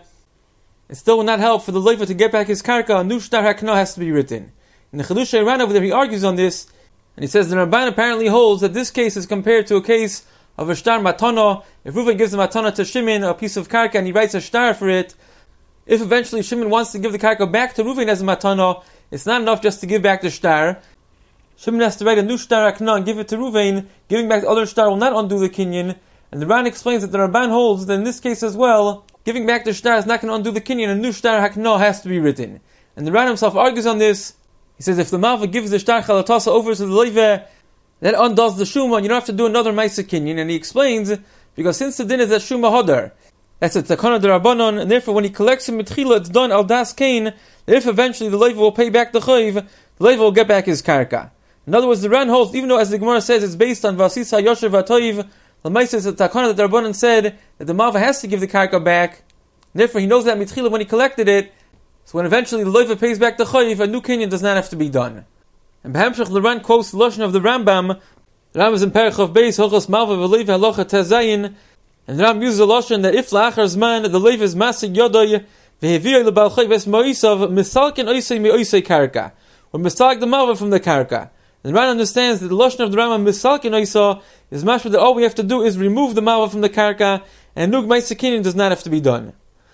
it still will not help for the leiva to get back his karka. A new shtar hakna has to be written. In the Chidush Ran over there, he argues on this, and he says the Ramban apparently holds that this case is compared to a case of a shtar matana. If Reuven gives a matana to Shimon, a piece of karka, and he writes a shtar for it, if eventually Shimon wants to give the karka back to Reuven as a matana, it's not enough just to give back the shtar. Shimon has to write a new shtar hakna and give it to Reuven. Giving back the other shtar will not undo the kinyan. And the Ran explains that the Ramban holds that in this case as well, giving back the shtar is not going to undo the kinyan. A new shtar hakna has to be written. And the Ran himself argues on this. He says if the malva gives the shtar chalatasa over to the leiva, that undoes the shuma, and you don't have to do another ma'isa kinyan. And he explains, because since the din is that shuma hadar, that's a takana d'Rabbanan, and therefore when he collects him mitchila, it's done al das kain, that if eventually the leiva will pay back the chayv, the leiva will get back his karka. In other words, the Ran holds, even though as the Gemara says it's based on vasisa yosher v'atoiv, the Maisa is the takana that the Rabbanan said that the malva has to give the karka back. Therefore, he knows that mitchila when he collected it. So when eventually the leiva pays back the chayiv, a new kinyan does not have to be done. And B'hamshach the Ran quotes the lashon of the Rambam. The Rambam is in Perich of Beis Hilchos Malva v'leiva halacha tezayin, and the Rambam uses a lashon that if la'achar zman the leiva is masig yodoy v'heviyah lebal chayiv es mo'isav misalkin oisei me'oisei karka, or misalk the malva from the karka. The Ran understands that the lashon of the Rambam misalkin oisa is mashma that all we have to do is remove the malva from the karka, and nug ma'isa kinyan does not have to be done.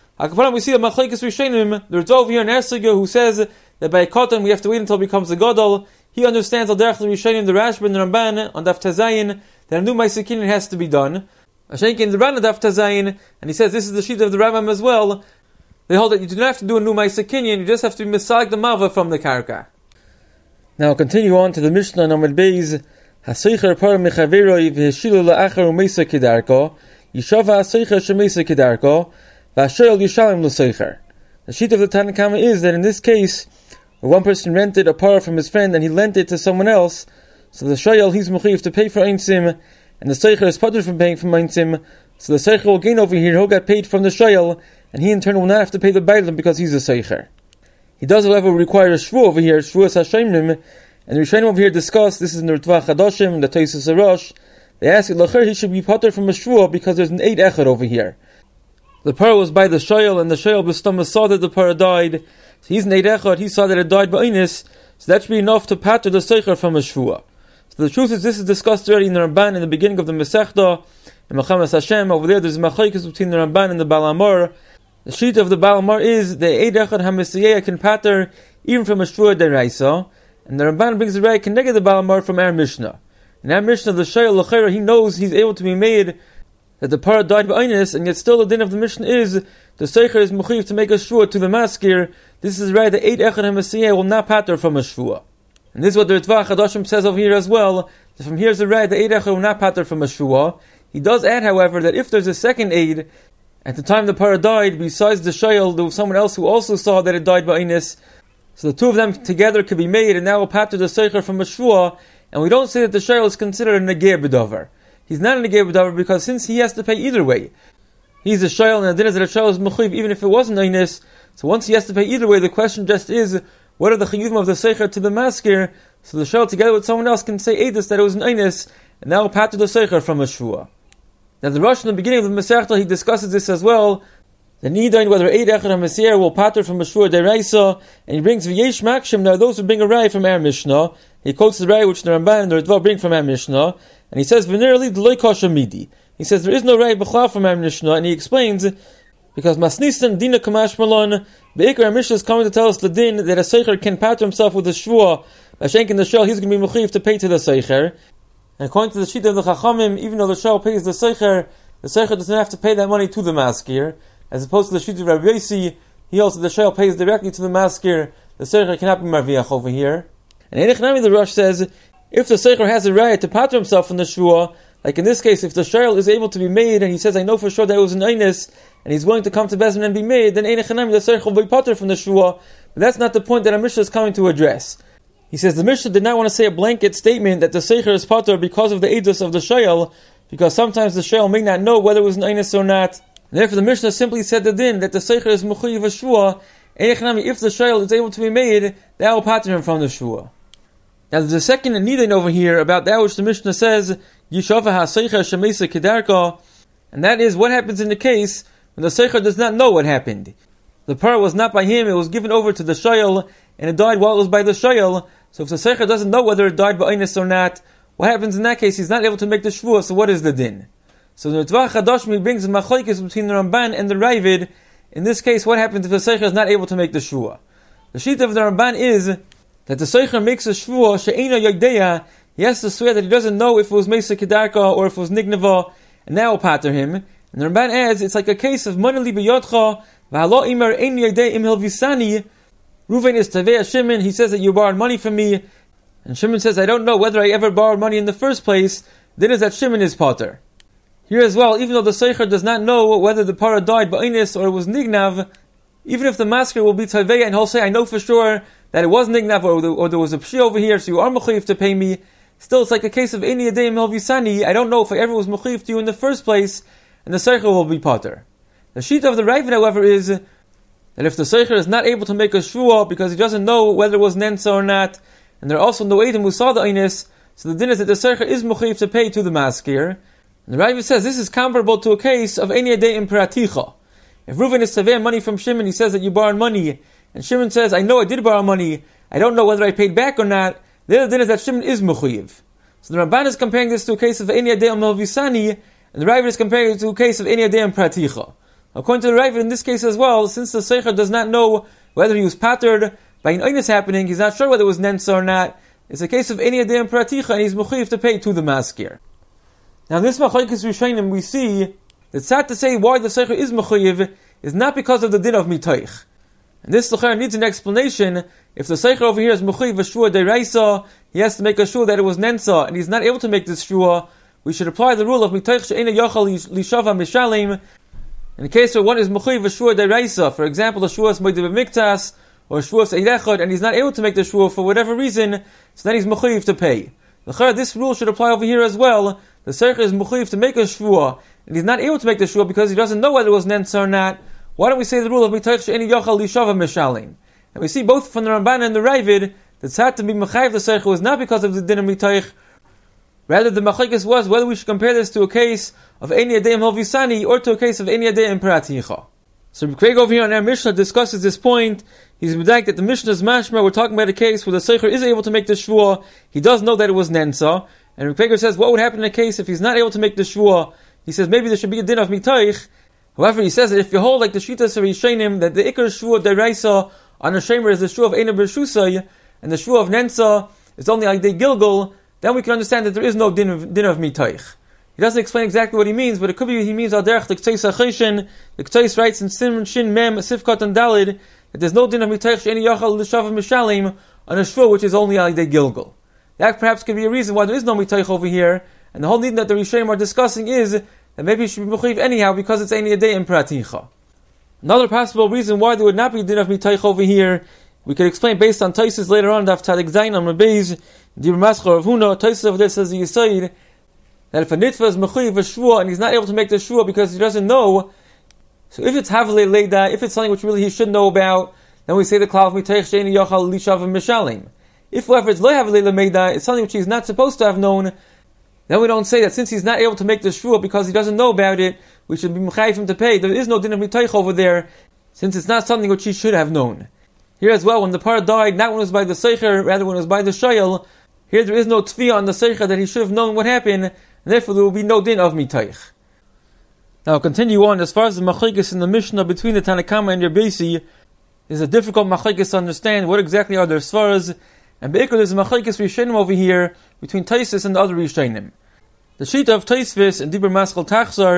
We see the Machlekes Rishonim, the Ritva over here in Ersiga, who says that by a katan we have to wait until it becomes a gadol. He understands al derech Rishonim, the Rashba and the Ramban on Daf Tazayin, that a new ma'isa kinyan has to be done. Ashenkin the Ran on Daf Tazayin, and he says this is the sheet of the Rambam as well. They hold that you do not have to do a new ma'isa kinyan, you just have to misag the malva from the karka. Now I'll continue on to the Mishnah on Amud Beis. Haseicher par mechaveroi v'heshilu la'achar u'meisa kedarko yishava haseicher shemeisa kedarko v'ashoyel yishalim l'seicher. The sheet of the Tanna Kama is that in this case, where one person rented a par from his friend and he lent it to someone else, so the shoyel he's mechiv to pay for einsim, and the seicher is punished from paying for einsim, so the seicher will gain over here, he'll get paid from the shoyel, and he in turn will not have to pay the bailim because he's a seicher. He does, however, require a shvu over here, shvuas hashemrim, and the Rishonim over here discuss, this is in the Ritva Chadoshim, the Taisus Arosh, they ask, L'cher he should be potter from a shvu because there's an 8 echad over here. The parah was by the shoyel, and the shoyel b'stomach saw that the parah died, so he's an 8 echad, he saw that it died ba'inus, so that should be enough to patter the seicher from a shvu. So the truth is, this is discussed already in the Ramban in the beginning of the Masechta, in Mechamas Hashem, over there there's machlokes between the Ramban and the Baal Amor. The sheet of the Baal Amor is the Eid Echad HaMesiyeh can patter even from a Shvuah Deraisa, and the Ramban brings the right connected the Baal Amor from our Mishnah. In our Mishnah, the Shoyel L'chera, he knows he's able to be made that the parah died by Einus, and yet still the din of the Mishnah is the Seicher is Mechiv to make a Shvuah to the Maskir. This is right, the Eid Echad HaMesiyeh will not patter from a Shvuah. And this is what the Ritva Chadoshim says over here as well. So from here's the right, the Eid Echad will not patter from a Shvuah. He does add, however, that if there's a second Eid, at the time the parah died, besides the shoyel, there was someone else who also saw that it died by Einus. So the two of them together could be made, and now will patter the seicher from a shvuah. And we don't say that the shoyel is considered a negeh b'davar. He's not a negeh b'davar because since he has to pay either way, he's a shoyel, and the din is that a shoyel is mechuv even if it wasn't Einus. So once he has to pay either way, the question just is, what are the chiyuvim of the seicher to the maskir? So the shoyel together with someone else can say edus that it was an Einus, and now will patter the seicher from a shvuah. Now the Rosh in the beginning of the Masechta, he discusses this as well. The Nidain, whether Eid Echad HaMesiyeh will patter from a Shvuah Deraisa, and he brings V'yesh Makshim, now those who bring a Rai from our Mishnah. He quotes the Rai which the Ramban and the Ritva bring from our Mishnah, and he says, V'nerali d'loi kosher midi. He says there is no Rai b'chlal from our Mishnah, and he explains, because Masnistan Dina Kamash Malon, Be'ikar our Mishnah is coming to tell us the din that a Seicher can patter himself with a Shvuah, by shanking the shell, he's going to be Mechiv to pay to the Seicher. And according to the sheet of the Chachamim, even though the shell pays the Seicher does not have to pay that money to the Maskir, as opposed to the sheet of Rabbi Yossi, he holds that the shayl pays directly to the maskir. The seicher cannot be marviach over here. And Einechnami, the Rosh says, if the seicher has a right to pater himself from the shvua, like in this case, if the shayl is able to be made, and he says, I know for sure that it was an einis, and he's willing to come to Bezdin and be made, then Einechnami, the seicher will be pater from the shvua. But that's not the point that our Mishnah is coming to address. He says the Mishnah did not want to say a blanket statement that the seicher is pater because of the edus of the shayl, because sometimes the shayl may not know whether it was an einis or not. And therefore, the Mishnah simply said the din that the seicher is mechuyev a shvua. Einechnami, if the shayl is able to be made, that will pater him from the shvua. Now there's a second nidin over here about that which the Mishnah says, Yishava ha-seicher shemesa kedarka, and that is what happens in the case when the seicher does not know what happened. The parah was not by him, it was given over to the shayl, and it died while it was by the shayl. So if the seicher doesn't know whether it died by einis or not, what happens in that case? He's not able to make the shvua, so what is the din? So the Tvach Hadashmi brings a machlokes between the Ramban and the Ravid. In this case, what happens if the seicher is not able to make the shvua? The sheet of the Ramban is that the seicher makes a shvua she'ena yogdeya. He has to swear that he doesn't know if it was Mesa Kedarka or if it was Nignava, and that will pater him. And the Ramban adds, it's like a case of Manali b'yodcha v'halo imar ein yodei im hilvisani. Reuven is Tavei Shimon, he says that you borrowed money from me, and Shimon says, I don't know whether I ever borrowed money in the first place. Then is that Shimon is pater. Here as well, even though the seicher does not know whether the parah died by einis or it was nignav, even if the masker will be Tavei and he'll say, I know for sure that it was nignav or there was a pshi over here, so you are mechuyev to pay me. Still, it's like a case of Eni Yadei Melvisani. I don't know if I ever was mechuyev to you in the first place, and the seicher will be pater. The sheet of the Ravid, however, is that if the seicher is not able to make a shvua because he doesn't know whether it was nensa or not, and there are also no edim who saw the einis, so the din is that the seicher is mechuyev to pay to the maskir. And the Ravid says this is comparable to a case of Eni Yadei Imperaticha. If Reuven is Tavei money from Shimon, he says that you borrowed money, and Shimon says, I know I did borrow money, I don't know whether I paid back or not. The other din is that Shimon is mechuyev. So the Ramban is comparing this to a case of Eni Yadei Melvisani, and the Ravid is comparing it to a case of Eni Yadei Imperaticha. According to the Ravid, in this case as well, since the seicher does not know whether he was patered by an einis happening, he's not sure whether it was nensa or not. It's a case of Eni Yadei Imperaticha, and he's mechuyev to pay to the maskir. Now, in this machlokes rishonim, we see that sad to say why the seicher is mechuyev is not because of the din of mitoich. And this l'chera needs an explanation. If the seicher over here is mechuyev a shvua deraisa, he has to make a shvua that it was nensa, and he's not able to make this shvua. We should apply the rule of mitoich she'ena yachal lishava mishalim. In the case where one is mechuyev a shvua deraisa, for example, the shvua is moedim b'miktas or shvua seirechad, and he's not able to make the shvua for whatever reason, so then he's mechuyev to pay. L'chera, this rule should apply over here as well. The seicher is mechuyev to make a shvua, and he's not able to make the shvua because he doesn't know whether it was nensa or not. Why don't we say the rule of mitoich she'eni yachal lishava mishalim? And we see both from the Ramban and the Ravid that it's had to be mechayev the seicher was not because of the din of mitoich. Rather, the machlokes was whether we should compare this to a case of Eni Yadei Melvisani or to a case of Eni Yadei Imperaticha. So Rabbi Craig over here on our Mishnah discusses this point. He's medayek that the Mishnah's mashma, we're talking about a case where the seicher is able to make the shvua. He does know that it was nensa. And Rabbi Craig says, what would happen in a case if he's not able to make the shvua? He says maybe there should be a din of mitoich. However, he says that if you hold like the Shitas of Rishonim, that the Ikar Shvua Deraisa on a Shemer is the Shvua of Eina B'Reshusay, and the Shvua of Nensa is only like the Gilgul, then we can understand that there is no din of mitoich. He doesn't explain exactly what he means, but it could be he means al derech the K'tzais HaCheshen. The K'tzais writes in Sim Shin Mem Sifkat and Dalid that there's no din of mitoich she'eni yachal l'shav mishalim on a Shvua which is only like the Gilgul. That perhaps could be a reason why there is no mitoich over here, and the whole need that the Rishonim are discussing is that maybe it should be mechuyev anyhow because it's Eni Yadei Imperaticha. Another possible reason why there would not be din of mitoich over here, we could explain based on Taisus later on, Daf Tzadik Zayin on Rebbeis, Dibur Maschor of Huna. Taisus over there says the Yisayid that if a nitva is mechuyev a shvua and he's not able to make the shvua because he doesn't know, so if it's havle leida, if it's something which really he should know about, then we say the klal of mitoich she'eni yachal lishav mishalim. If however it's lo havle leida, it's something which he's not supposed to have known, then we don't say that since he's not able to make the shvua because he doesn't know about it, we should be mechayev him to pay. There is no din of mitoich over there, since it's not something which he should have known. Here as well, when the parah died, not when it was by the seicher, rather when it was by the shayel, here there is no tefiyah on the seicher that he should have known what happened, and therefore there will be no din of mitoich. Now continue on, as far as the machlokes in the Mishnah between the Tanakama and Rebbeisi, is a difficult machlokes to understand what exactly are their svaras, and be'ikr there's a machlokes rishonim over here between Taisus and the other rishonim. The sheet of Taisvis and Dibur Maschal Tachzar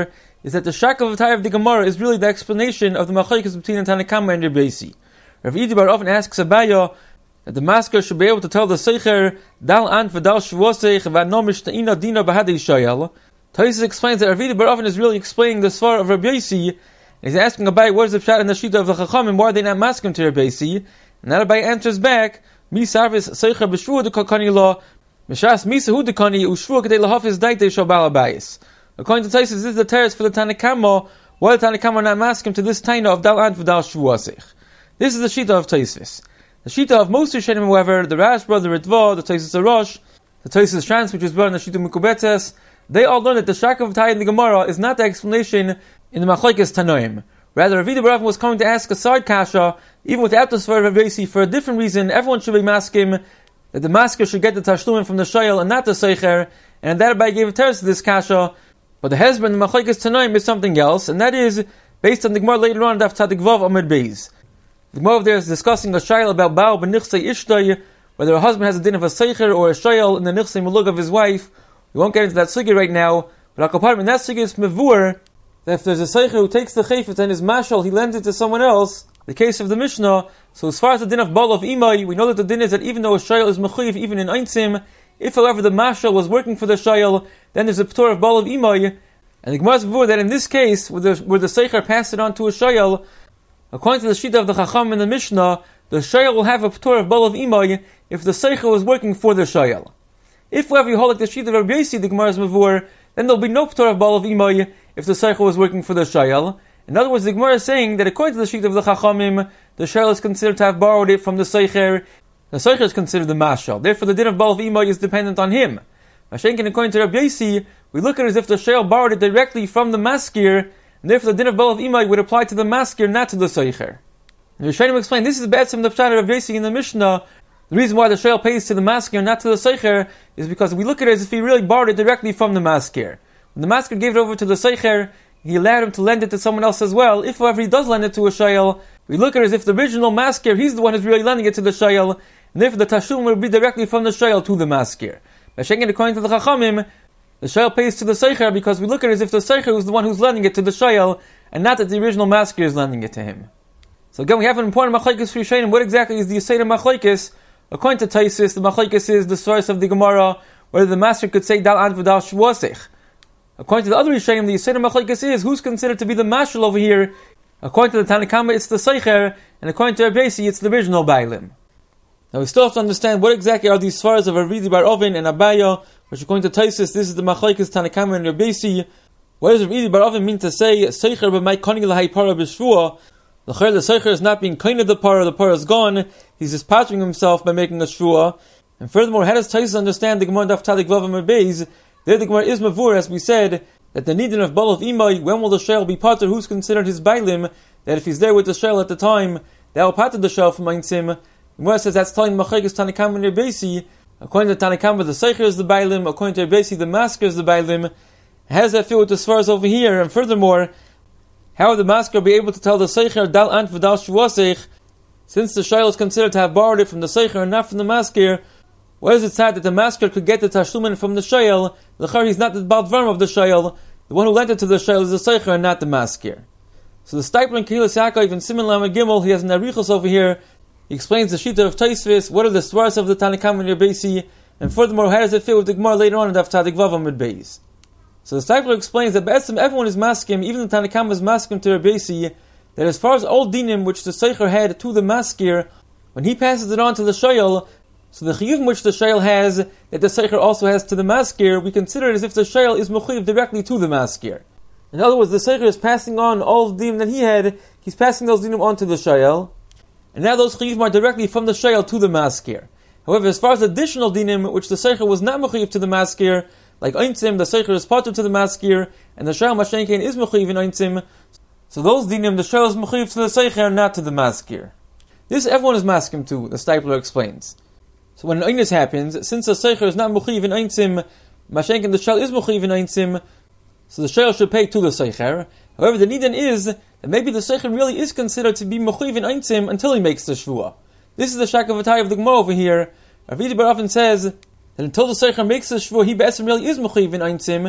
is that the Shakavatai of the Gemara is really the explanation of the Machlokes between the Tanna Kama and Rabbi Yosi. Rav Idi Bar often asks Abaya that the masker should be able to tell the Seicher Dal An V'Dal Shvuosech V'Ano Mishta'ina Dina B'Hadei Shayel. Taisus explains that Rav Idi Bar often is really explaining the Svar of Rabbi Yosi, and he's asking Abaya what is the pshat in the Shita of the Chachamim, why are they not masking to Rabbi Yosi? And that Abaya answers back, Mi Sarvis Seicher B'Shvu D'Kakani Lo Mishas Misa Hu D'Kani Ushvu K'dei Lahafis Daitei Shabal Abayis. According to Taisus, this is the teretz for the Tanna Kama, why the Tanna Kama not masking to this taina of Dal An V'Dal Shvuosech. This is the Shita of Taisus. The Shita of most Rishonim, however, the Rash brother Ritva, the Taisus Arosh, the Taisus Trans, which is brought in the Shita Mikubetes, they all learn that the Shakavatai in the Gemara is not the explanation in the Machlokes Tanoim. Rather, Rav Idi Bar was coming to ask a side kasha, even without the Svar of Rav Yosi, for a different reason. Everyone should be masking that the masker should get the Tashlumim from the Shayel and not the Seicher, and thereby gave a teretz to this kasha. But the husband, the Machlokes Tanoim, is something else, and that is based on the Gemara later on, Daf Tzadik Vav Amud Beis. The Gemara there is discussing a shayel about Baal b'nichsei ishtay, whether a husband has a din of a seicher or a shayel in the nichsei mulug of his wife. We won't get into that sugi right now, but Akaparim in that sugi is mevur that if there's a seicher who takes the chayfet and his mashal, he lends it to someone else. The case of the Mishnah. So as far as the din of Baal of imay, we know that the din is that even though a shayel is mechuyev even in eintzim, if however the mashal was working for the shayel, then there's a p'tor of Baal of imay. And the Gemara is mevur that in this case, where the seicher passed it on to a shayel, according to the Shita of the Chacham in the Mishnah, the Shayel will have a P'tor of Baal of Imay if the Seicher was working for the Shayel. If however you hold like the Shita of Rabbi Yosi, the Gemara is mevur, then there will be no P'tor of Baal of Imay if the Seicher was working for the Shayel. In other words, the Gemara is saying that according to the Shita of the Chachamim, the Shayel is considered to have borrowed it from the Seicher. The Seicher is considered the Mashal. Therefore, the din of Baal of Imay is dependent on him. Mashenkin, according to Rabbi Yosi, we look at it as if the Shayel borrowed it directly from the Maskir, and therefore the din of Baal of Imay would apply to the masker, not to the Seicher. And Rishonim explain this is the Be'etzim the pshat of Rav Yosi in the Mishnah. The reason why the Shayel pays to the masker, not to the Seicher, is because we look at it as if he really borrowed it directly from the masker. When the masker gave it over to the Seicher, he allowed him to lend it to someone else as well. If however he does lend it to a Shayel, we look at it as if the original masker, he's the one who's really lending it to the Shayel, and therefore the Tashum will be directly from the Shayel to the masker. By shaking according to the Chachamim, the Shayel pays to the Seicher because we look at it as if the Seicher is the one who's lending it to the Shayel, and not that the original masker is lending it to him. So again, we have an important machlokes for Rishonim. What exactly is the Yisayim machlokes? According to Taisus, the machlokes is the source of the Gemara, whether the master could say Dal An V'Dal Shvuosech. According to the other Rishonim, the Yisayim machlokes is who's considered to be the mashal over here. According to the Tanna Kama, it's the Seicher, and according to Rabbi Yosi, it's the original Bailim. Now we still have to understand what exactly are these svaras of Rav Idi Bar Ovin and Abaya, which according to Taisus, this is the machlokes Tanna Kama and Rabbi Yosi. What does Rav Idi Bar Ovin mean to say Seicher b'may konig l'hay para b'shvua? The Seicher is not being kind of the para is gone. He's just patching himself by making a shvua. And furthermore, how does Taisus understand the Gemara Daf Tzadik Vav Amud Beis? There the Gemara is mavur, as we said, that the nidin of Baal of Imay, when will the shayel be pater, who's considered his bailim, that if he's there with the shayel at the time, that will pater the shayel from eintzim. The Gemara says that's telling Machlokes Tanna Kama and Rabbi Yosi. According to Tanna Kama, the Seicher is the bailim. According to Rabbi Yosi, the masker is the bailim. How does that feel with the svaras over here? And furthermore, how would the masker be able to tell the Seicher Dal An V'Dal Shvuosech, since the shayel is considered to have borrowed it from the Seicher and not from the masker? Why is it sad that the masker could get the tashlumin from the shayel? L'char, he's not the bal dvarim of the shayel. The one who lent it to the shayel is the Seicher and not the masker. So the Stipler in Kehilas Yaakov in Siman Lamed Gimel, he has an arichos over here. He explains the Shita of Taisvis, what are the svaras of the Tanna Kama and Rabbi Yosi, and furthermore, how does it fit with the Gemara later on in Daf Tzadik Vav Amud Beis? So the Stipler explains that Be'etzim everyone is maskim, even the Tanna Kama is maskim to Rabbi Yosi, that as far as all dinim which the Seicher had to the maskir, when he passes it on to the shayel, so the chiyuv which the shayel has, that the Seicher also has to the maskir, we consider it as if the shayel is mechuyev directly to the maskir. In other words, the Seicher is passing on all the dinim that he had, he's passing those dinim on to the shayel, and now those chiyuv are directly from the shayel to the maskir. However, as far as additional dinim, which the Seicher was not mechuyev to the maskir, like eintzim, the Seicher is patur to the maskir, and the shayel mashenkein is mechuyev in eintzim, so those dinim, the shayel is mechuyev to the Seicher, not to the maskir. This everyone is maskim to, the Stipler explains. So when an einus happens, since the Seicher is not mechuyev in eintzim, mashenkein the shayel is mechuyev in eintzim, so the shayel should pay to the Seicher. However, the nidin is that maybe the Seicher really is considered to be mechuyev in eintzim until he makes the shvua. This is the shakavatai of the Gemara over here. Rav Idi Bar often says that until the Seicher makes the shvua, he be'etzim really is mechuyev in eintzim,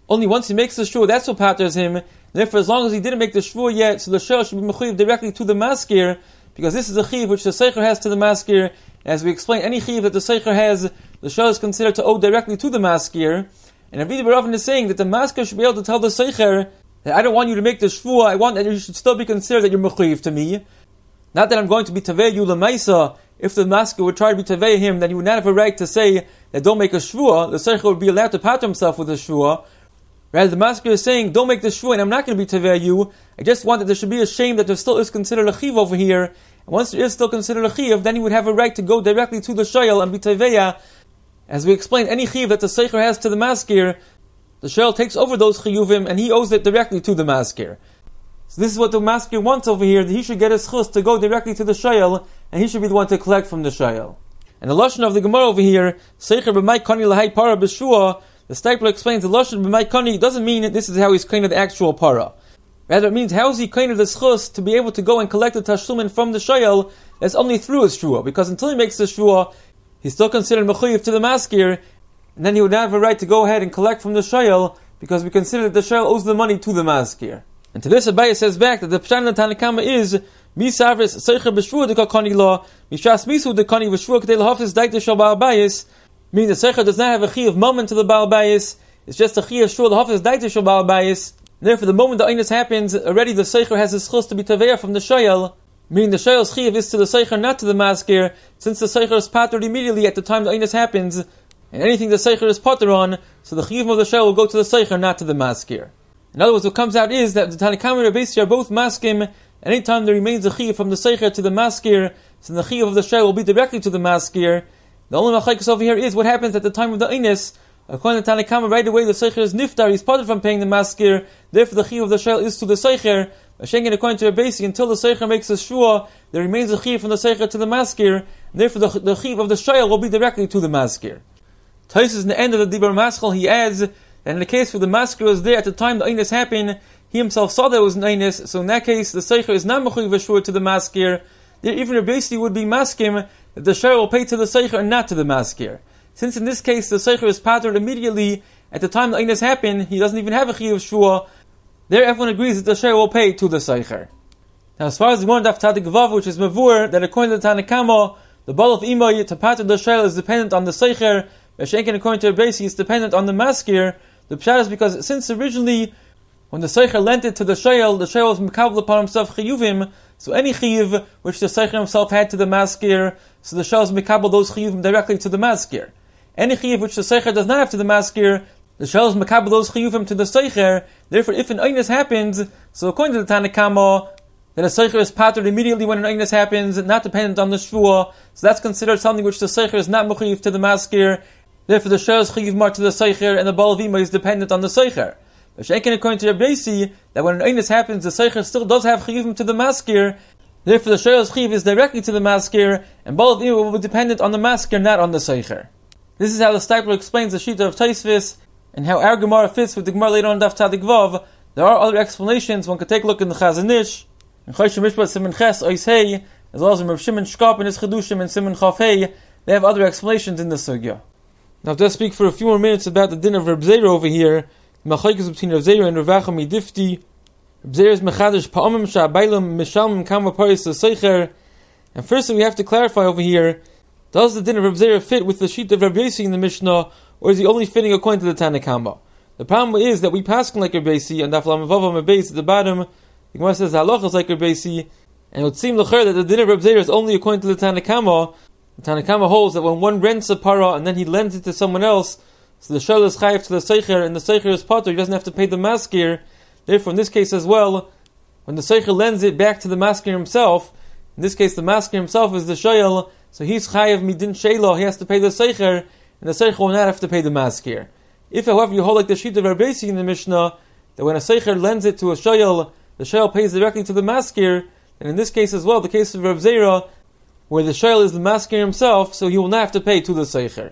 Only once he makes the shvua, that's what patters him. Therefore, as long as he didn't make the shvua yet, so the shayl should be mechuyev directly to the maskir, because this is a chiv which the seicher has to the maskir. As we explained, any chiv that the seicher has, the shayl is considered to owe directly to the maskir. And Avidi Bar Oven is saying that the maskir should be able to tell the seicher that I don't want you to make the shvua, I want that you should still be considered that you're mechuyev to me. Not that I'm going to be taveh you lemaisa. If the maskir would try to be taveh him, then you would not have a right to say that don't make a shvua. The seicher would be allowed to patter himself with a shvua. Rather, the maskir is saying, don't make the shvua, and I'm not going to be taveh you. I just want that there should be a shame that there still is considered a chiv over here. And once there is still considered a chiv, then he would have a right to go directly to the shayl and be taveh. As we explained, any chiv that the seicher has to the maskir, the shayl takes over those chiyuvim, and he owes it directly to the maskir. So this is what the maskir wants over here, that he should get his chus to go directly to the shayl, and he should be the one to collect from the shayl. And the lashon of the Gemara over here, seicher b'may kani l'hai para b'shua, the Stipler explains the lashon b'may kani doesn't mean that this is how he's kind of the actual para. Rather, it means how is he kind of the chus to be able to go and collect the tashlumin from the shayl? That's only through his shvua, because until he makes the shvua, he's still considered mechuyev to the maskir, and then he would not have a right to go ahead and collect from the shayl, because we consider that the shayl owes the money to the maskir. And to this, Abaye says back that the pshat in the Tanakama is misavris seicher b'shvua de kakani law mishas misu de kani v'shvua k'tei lahafis daita shel Baal Bayis. Meaning the seicher does not have a chi of moment to the Baal Bayis. It's just a chi of shvua lahafis daita shel Baal Bayis. Therefore, the moment the einus happens, already the seicher has his chus to be taveya from the shayl. Meaning the shayl's chiv is to the seicher, not to the maskir, since the seicher is pattered immediately at the time the einus happens, and anything the seicher is pater on, so the chiv of the shayl will go to the seicher, not to the maskir. In other words, what comes out is that the Tanakam and Rabbeisi are both maskim. Anytime there remains a chiv from the seicher to the maskir, so the chiv of the shayl will be directly to the maskir. The only machlekes over here is what happens at the time of the einus. According to Tanakam, right away the seicher is niftar, he's parted from paying the maskir, therefore the chiv of the shayl is to the seicher. According to Rabbeisi, until the seicher makes a shvua, there remains a chiv from the seicher to the maskir, therefore the chiv of the shayl will be directly to the maskir. Taisus in the end of the Dibur Maschal, he adds that in the case where the maskir was there at the time the einus happened, he himself saw that it was an einus, so in that case the seicher is not mechuyev shvua to the maskir. There even Rabbeisi would be maskim that the shayl will pay to the seicher and not to the maskir. Since in this case the seicher is patered immediately at the time the einus happened, he doesn't even have a chiyuv shvua. There everyone agrees that the shayl will pay to the seicher. Now as far as the one daf Tadik Vav, which is mavur, that according to the Tanakama, the ball of imay to pater the shayl is dependent on the seicher, Vashenkin according to Rabbeisi is dependent on the maskir. The pshat is because since originally when the seicher lent it to the shayl was mekabel upon himself chiyuvim, so any chiyuv which the seicher himself had to the maskir, so the shayl is mekabel those chiyuvim directly to the maskir. Any chiyuv which the seicher does not have to the maskir, the shayl is mekabel those chiyuvim to the seicher. Therefore, if an einus happens, so according to the Tanakama, that a seicher is patered immediately when an einus happens, not dependent on the shvua, so that's considered something which the seicher is not mechuyev to the maskir. Therefore, the shayl is chiyuv mar to the seicher, and the bal of imay is dependent on the seicher. According to Rabbeisi, that when an einus happens, the seicher still does have chiyuvim to the maskir. Therefore, the shayl's chiyuv is directly to the maskir, and bal of imay will be dependent on the maskir, not on the seicher. This is how the Stipler explains the shita of Taisvis, and how our Gemara fits with the Gemara later on Daf Tadik Vav. There are other explanations. One could take a look in the Chazon Ish, in Choshen Mishpat Siman Ches Ois Hey, as well as in Rav Shimon Shkop in his Chedushim and Siman Chaf Hey. They have other explanations in the sugya. Now, to speak for a few more minutes about the din of Reb Zera over here. The machlokes between Reb Zera and Rav Acha Midifti. Reb Zera is mechadish pa'amim sha'abaylam mishalmim kama paris l'seicher. And firstly, we have to clarify over here: does the din of Reb Zera fit with the sheet of Reb Yossi in the Mishnah, or is he only fitting according to the Tanakama? The problem is that we paskin like Reb Yossi, and Daf Lamed Vav Amud Beis at the bottom, the Gemara says halachas like Reb Yossi, and it would seem l'cher that the din of Reb Zera is only according to the Tanakama. The Tanakama holds that when one rents a para and then he lends it to someone else, so the shayl is chayiv to the seicher, and the seicher is pater, he doesn't have to pay the maskir. Therefore, in this case as well, when the seicher lends it back to the maskir himself, in this case the maskir himself is the shayl, so he's chayiv midin shayla, he has to pay the seicher, and the seicher will not have to pay the maskir. If, however, you hold like the sheet of Rabbi Yossi in the Mishnah, that when a seicher lends it to a shayl, the shayl pays directly to the maskir, and in this case as well, the case of Reb Zera, where the shayl is the maskir himself, so he will not have to pay to the seicher.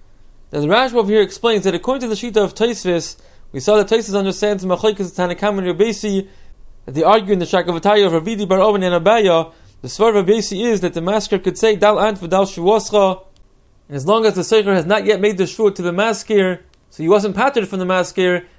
Now the Rashba over here explains that according to the shita of Taisvis, we saw that Taisvis understands machlokes Tanakam and Reb Yossi, that they argue in the Shakavataya of Ravidi Bar Oven and Abaya. The svar of Reb Yossi is that the maskir could say Dal Ant v'Dal Shuwascha, and as long as the seicher has not yet made the shvur to the maskir, so he wasn't patered from the maskir,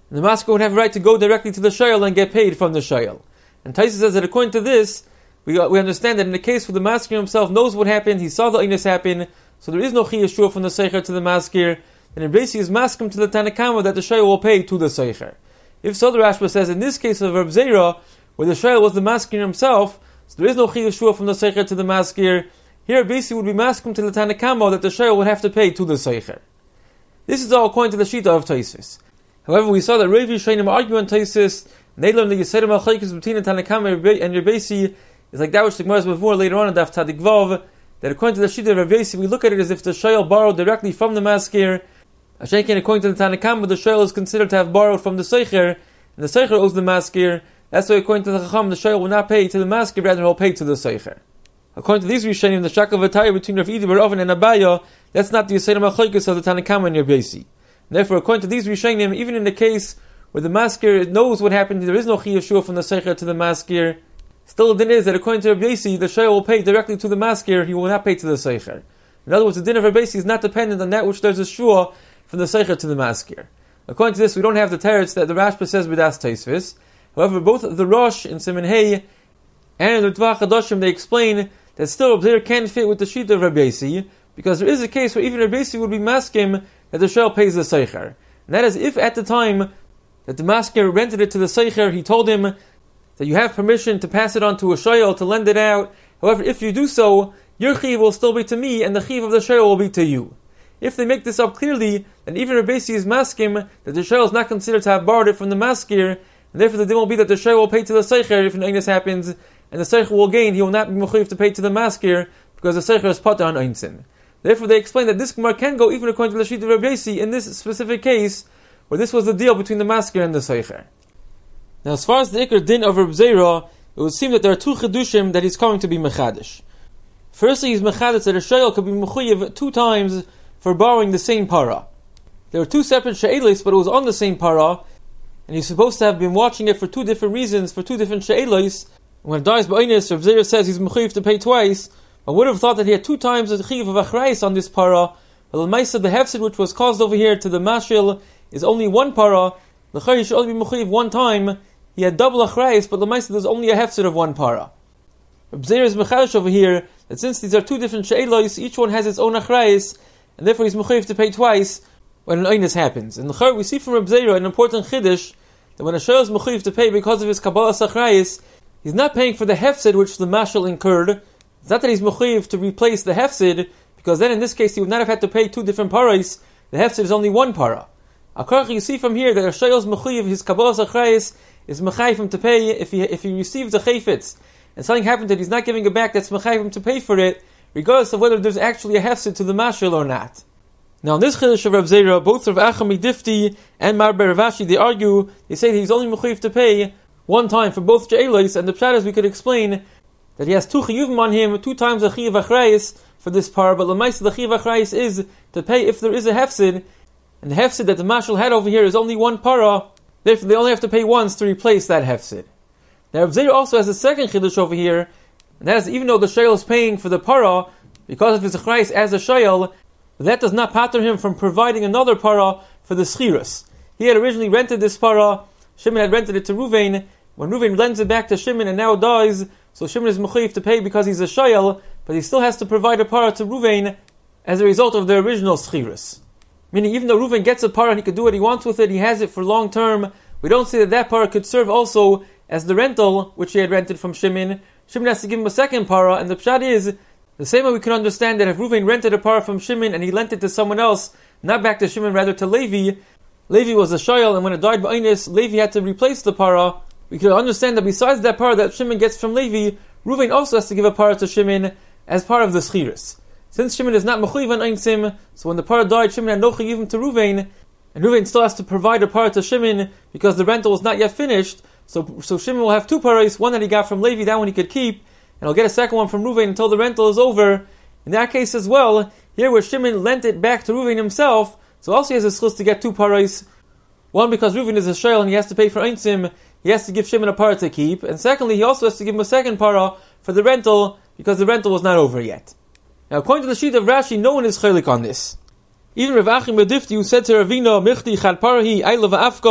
And the masker would have a right to go directly to the shayl and get paid from the shayl. And Taisa says that according to this, we understand that in the case where the masker himself knows what happened, he saw the inus happen, so there is no chiyuv shua from the seicher to the masker, and it basically is maskim to the Tanakama that the shayl will pay to the seicher. If so, the Rashba says in this case of Reb Zera, where the shayl was the masker himself, so there is no chiyuv shua from the seicher to the masker. Here, basically, would be maskim to the Tanakama that the shayl would have to pay to the seicher. This is all according to the shita of Taisus. However, we saw that Rav Yishayim argue on Taisus, and they learned the Yisayim al-Chaykis between the Tanakama and Rebbeisi is like that which the Gemara is before later on in Daf Tzadik Vav, that according to the shita of Rebbeisi, we look at it as if the shayl borrowed directly from the masker. Ashenkin, according to the Tanakama, the shayl is considered to have borrowed from the seicher, and the seicher owes the masker. That's why, according to the Chacham, the shayl will not pay to the masker, rather he'll pay to the seicher. According to these Rishonim, the Shakav V'Tayah between Rav Idi Bar Oven and Abaya, that's not the Yisayim al-Chaykis of the Tanakama and Rebbeisi. Therefore, according to these Rishonim, even in the case where the masker knows what happened, there is no chiyuv shua from the seicher to the masker. Still, the din is that according to Rabbi Yossi, the shayl will pay directly to the masker; he will not pay to the seicher. In other words, the din of Rabbi Yossi is not dependent on that which there's a shua from the seicher to the masker. According to this, we don't have the teretz that the Rashba says b'das Taisvis. However, both the Rosh in Siman Hey and the Tvach Hadoshim, they explain that still Rabbi Zera can fit with the sheet of Rabbi Yossi, because there is a case where even Rabbi Yossi would be maskim that the shayl pays the seicher. And that is if at the time that the masker rented it to the seicher, he told him that you have permission to pass it on to a shayl, to lend it out. However, if you do so, your chiv will still be to me, and the chiv of the shayl will be to you. If they make this up clearly, then even Rabbi Yossi is maskim that the shayl is not considered to have borrowed it from the masker, and therefore the din will be that the shayl will pay to the seicher if an einus happens, and the seicher will gain, he will not be mechuyev to pay to the masker, because the seicher is pater on einsin. Therefore they explain that this Gemara can go even according to the sheet of Rabbi Yossi in this specific case, where this was the deal between the masker and the seicher. Now, as far as the ikar din of Reb Zera, it would seem that there are two chedushim that he's coming to be mechadish. Firstly, he's mechadish that a shayl could be mechuyev 2 times for borrowing the same para. There were 2 separate she'elos, but it was on the same para, and he's supposed to have been watching it for 2 different reasons, for 2 different she'elos. When it dies ba'inus, Reb Zera says he's mechuyev to pay twice. I would have thought that he had 2 times the chiv of achrayis on this para, but the ma'aseh, the hefsid which was caused over here to the mashil, is only 1 para. The chayyim should only be mechuyev 1 time. He had double achrayis, but the ma'aseh there's only a hefsid of 1 para. Reb Zera is mechadish over here that since these are 2 different she'elos, each one has its own achrayis, and therefore he's mechuyev to pay twice when an einus happens. In the chayr we see from Reb Zera an important chiddush that when a shayl is mechuyev to pay because of his kabbalas achrayis, he's not paying for the hefsid which the mashal incurred. It's not that he's mechuyev to replace the hefsid, because then in this case he would not have had to pay 2 different parais. The hefsid is only 1 para. Akarach, you see from here that a shayel's mechuyev, his kabbalas achrayis, is mechayev him to pay if he receives a chayfetz, and something happened that he's not giving it back, that's mechayev him to pay for it, regardless of whether there's actually a hefsid to the mashal or not. Now in this chiddush of Reb Zera, both Rav Acham Midifti and Marber Rav Ashi, they argue, they say that he's only mechuyev to pay 1 time for both she'elos, and the pshat is we could explain that he has 2 chiyuvim on him, 2 times a chiyuv achrayis for this par, but l'maisa the chiyuv achrayis is to pay if there is a hefsid, and the hefsid that the mashal had over here is only 1 para, therefore they only have to pay once to replace that hefsid. Now Reb Zera also has a second chiddush over here, and that is even though the shayl is paying for the para, because of his achrayis as a shayl, that does not pater him from providing another para for the schirus. He had originally rented this para, Shimon had rented it to Ruvain. When Ruvain lends it back to Shimon and now dies, so Shimon is mechuyev to pay because he's a shayl, but he still has to provide a para to Ruvain as a result of the original schirus. Meaning, even though Ruvain gets a para and he could do what he wants with it, he has it for long term, we don't say that that para could serve also as the rental which he had rented from Shimon. Shimon has to give him a second para, and the pshat is, the same way we can understand that if Ruvain rented a para from Shimon and he lent it to someone else, not back to Shimon, rather to Levi, Levi was a shayl, and when it died ba'inus, Levi had to replace the para. We can understand that besides that para that Shimon gets from Levi, Ruvain also has to give a para to Shimon as part of the schirus. Since Shimon is not mechuyev on einsim, so when the para died, Shimon had no chiyuvim to Ruvain, and Ruvain still has to provide a para to Shimon because the rental is not yet finished. So Shimon will have 2 paras, one that he got from Levi, that one he could keep, and he'll get a second one from Ruvain until the rental is over. In that case as well, here where Shimon lent it back to Ruvain himself, so also he has a schus to get 2 paras. One, because Ruvain is a shayl and he has to pay for einsim, he has to give Shimon a para to keep, and secondly, he also has to give him a second para for the rental, because the rental was not over yet. Now, according to the sheet of Rashi, no one is chaylik on this. Even Rav Achim Medifti, who said to Ravina, Michti chad parahi, ayla va'afka,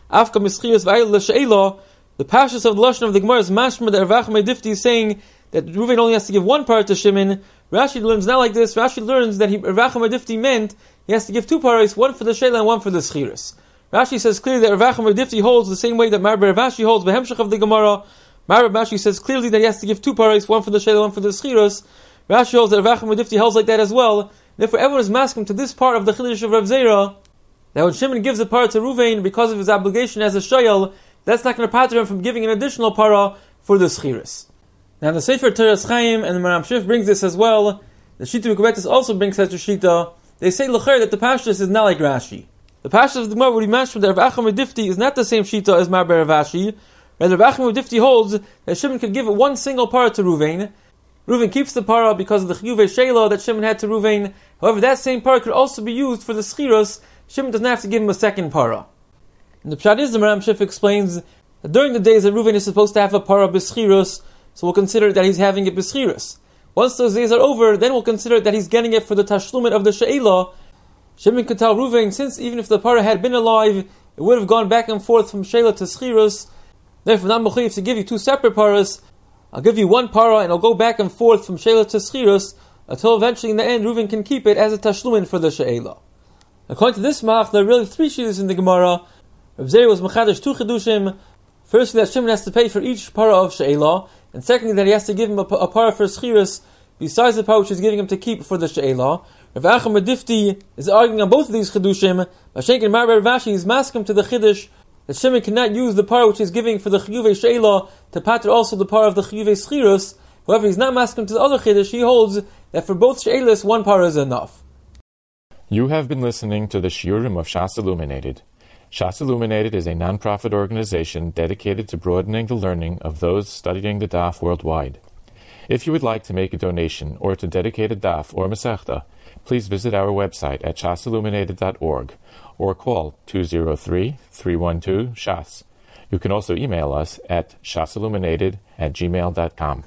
Afka Mischias V'ayil L'She'ela, the Pashas of the Lashon of the Gemara is mashma that Rav Acham Difti is saying that Reuven only has to give one part to Shimon. Rashi learns not like this. Rashi learns that Rav Acham Difti meant he has to give two paros, one for the Sheila and one for the Schiris. Rashi says clearly that Rav Acham Difti holds the same way that Marber Ravashi holds the Hemshech of the Gemara. Marber Ravashi says clearly that he has to give two paros, one for the Sheila, one for the Schiris. Rashi holds that Rav Acham Difti holds like that as well. Therefore, everyone is masking to this part of the Chiddush of Rav Zera, that when Shimon gives a part to Reuven because of his obligation as a Shayel, that's not going to pater him from giving an additional para for the Schiris. Now the Sefer Teres Chaim and the Maram Shif brings this as well. The Shita Mekubetis also brings such a Shita. They say l'cher that the Pashtus is not like Rashi. The Pashtus of the Gemara would be mentioned that Rav Acham Difti is not the same Shita as Marber Ravashi. Rather, Rav Acham Difti holds that Shimon could give one single para to Reuven. Reuven keeps the para because of the Chiyuvei Sheila that Shimon had to Reuven. However, that same para could also be used for the Schiros. Shimon doesn't have to give him a second para. And the Pshat is, the Maram Shif explains that during the days that Reuven is supposed to have a para b'schiros, so we'll consider that he's having it b'schiros. Once those days are over, then we'll consider that he's getting it for the tashlumin of the she'ela. Shimon could tell Reuven, since even if the para had been alive, it would have gone back and forth from she'ela to schiros. Therefore, not mechuyev to give you two separate paras. I'll give you one para and I'll go back and forth from she'ela to schiros until eventually in the end Reuven can keep it as a tashlumin for the she'ela. According to this mach, there are really three shittas in the Gemara. Rav Zera was mechadash two chidushim. Firstly, that Shimon has to pay for each para of she'ela, and secondly, that he has to give him a para for schiris besides the para which he's giving him to keep for the she'ela. Rav Acham Difti is arguing on both of these chidushim. Mashenk and Marber Ravashi is masking to the chiddush that Shimon cannot use the para which he's giving for the chiyuvei she'ela to pater also the para of the chiyuvei schiris. However, he's not masking to the other chiddush. He holds that for both she'elas, one para is enough. You have been listening to the Shiurim of Shas Illuminated. Shas Illuminated is a non-profit organization dedicated to broadening the learning of those studying the Daf worldwide. If you would like to make a donation or to dedicate a Daf or Masechta, please visit our website at shasilluminated.org or call 203-312-SHAS. You can also email us at shasilluminated@gmail.com.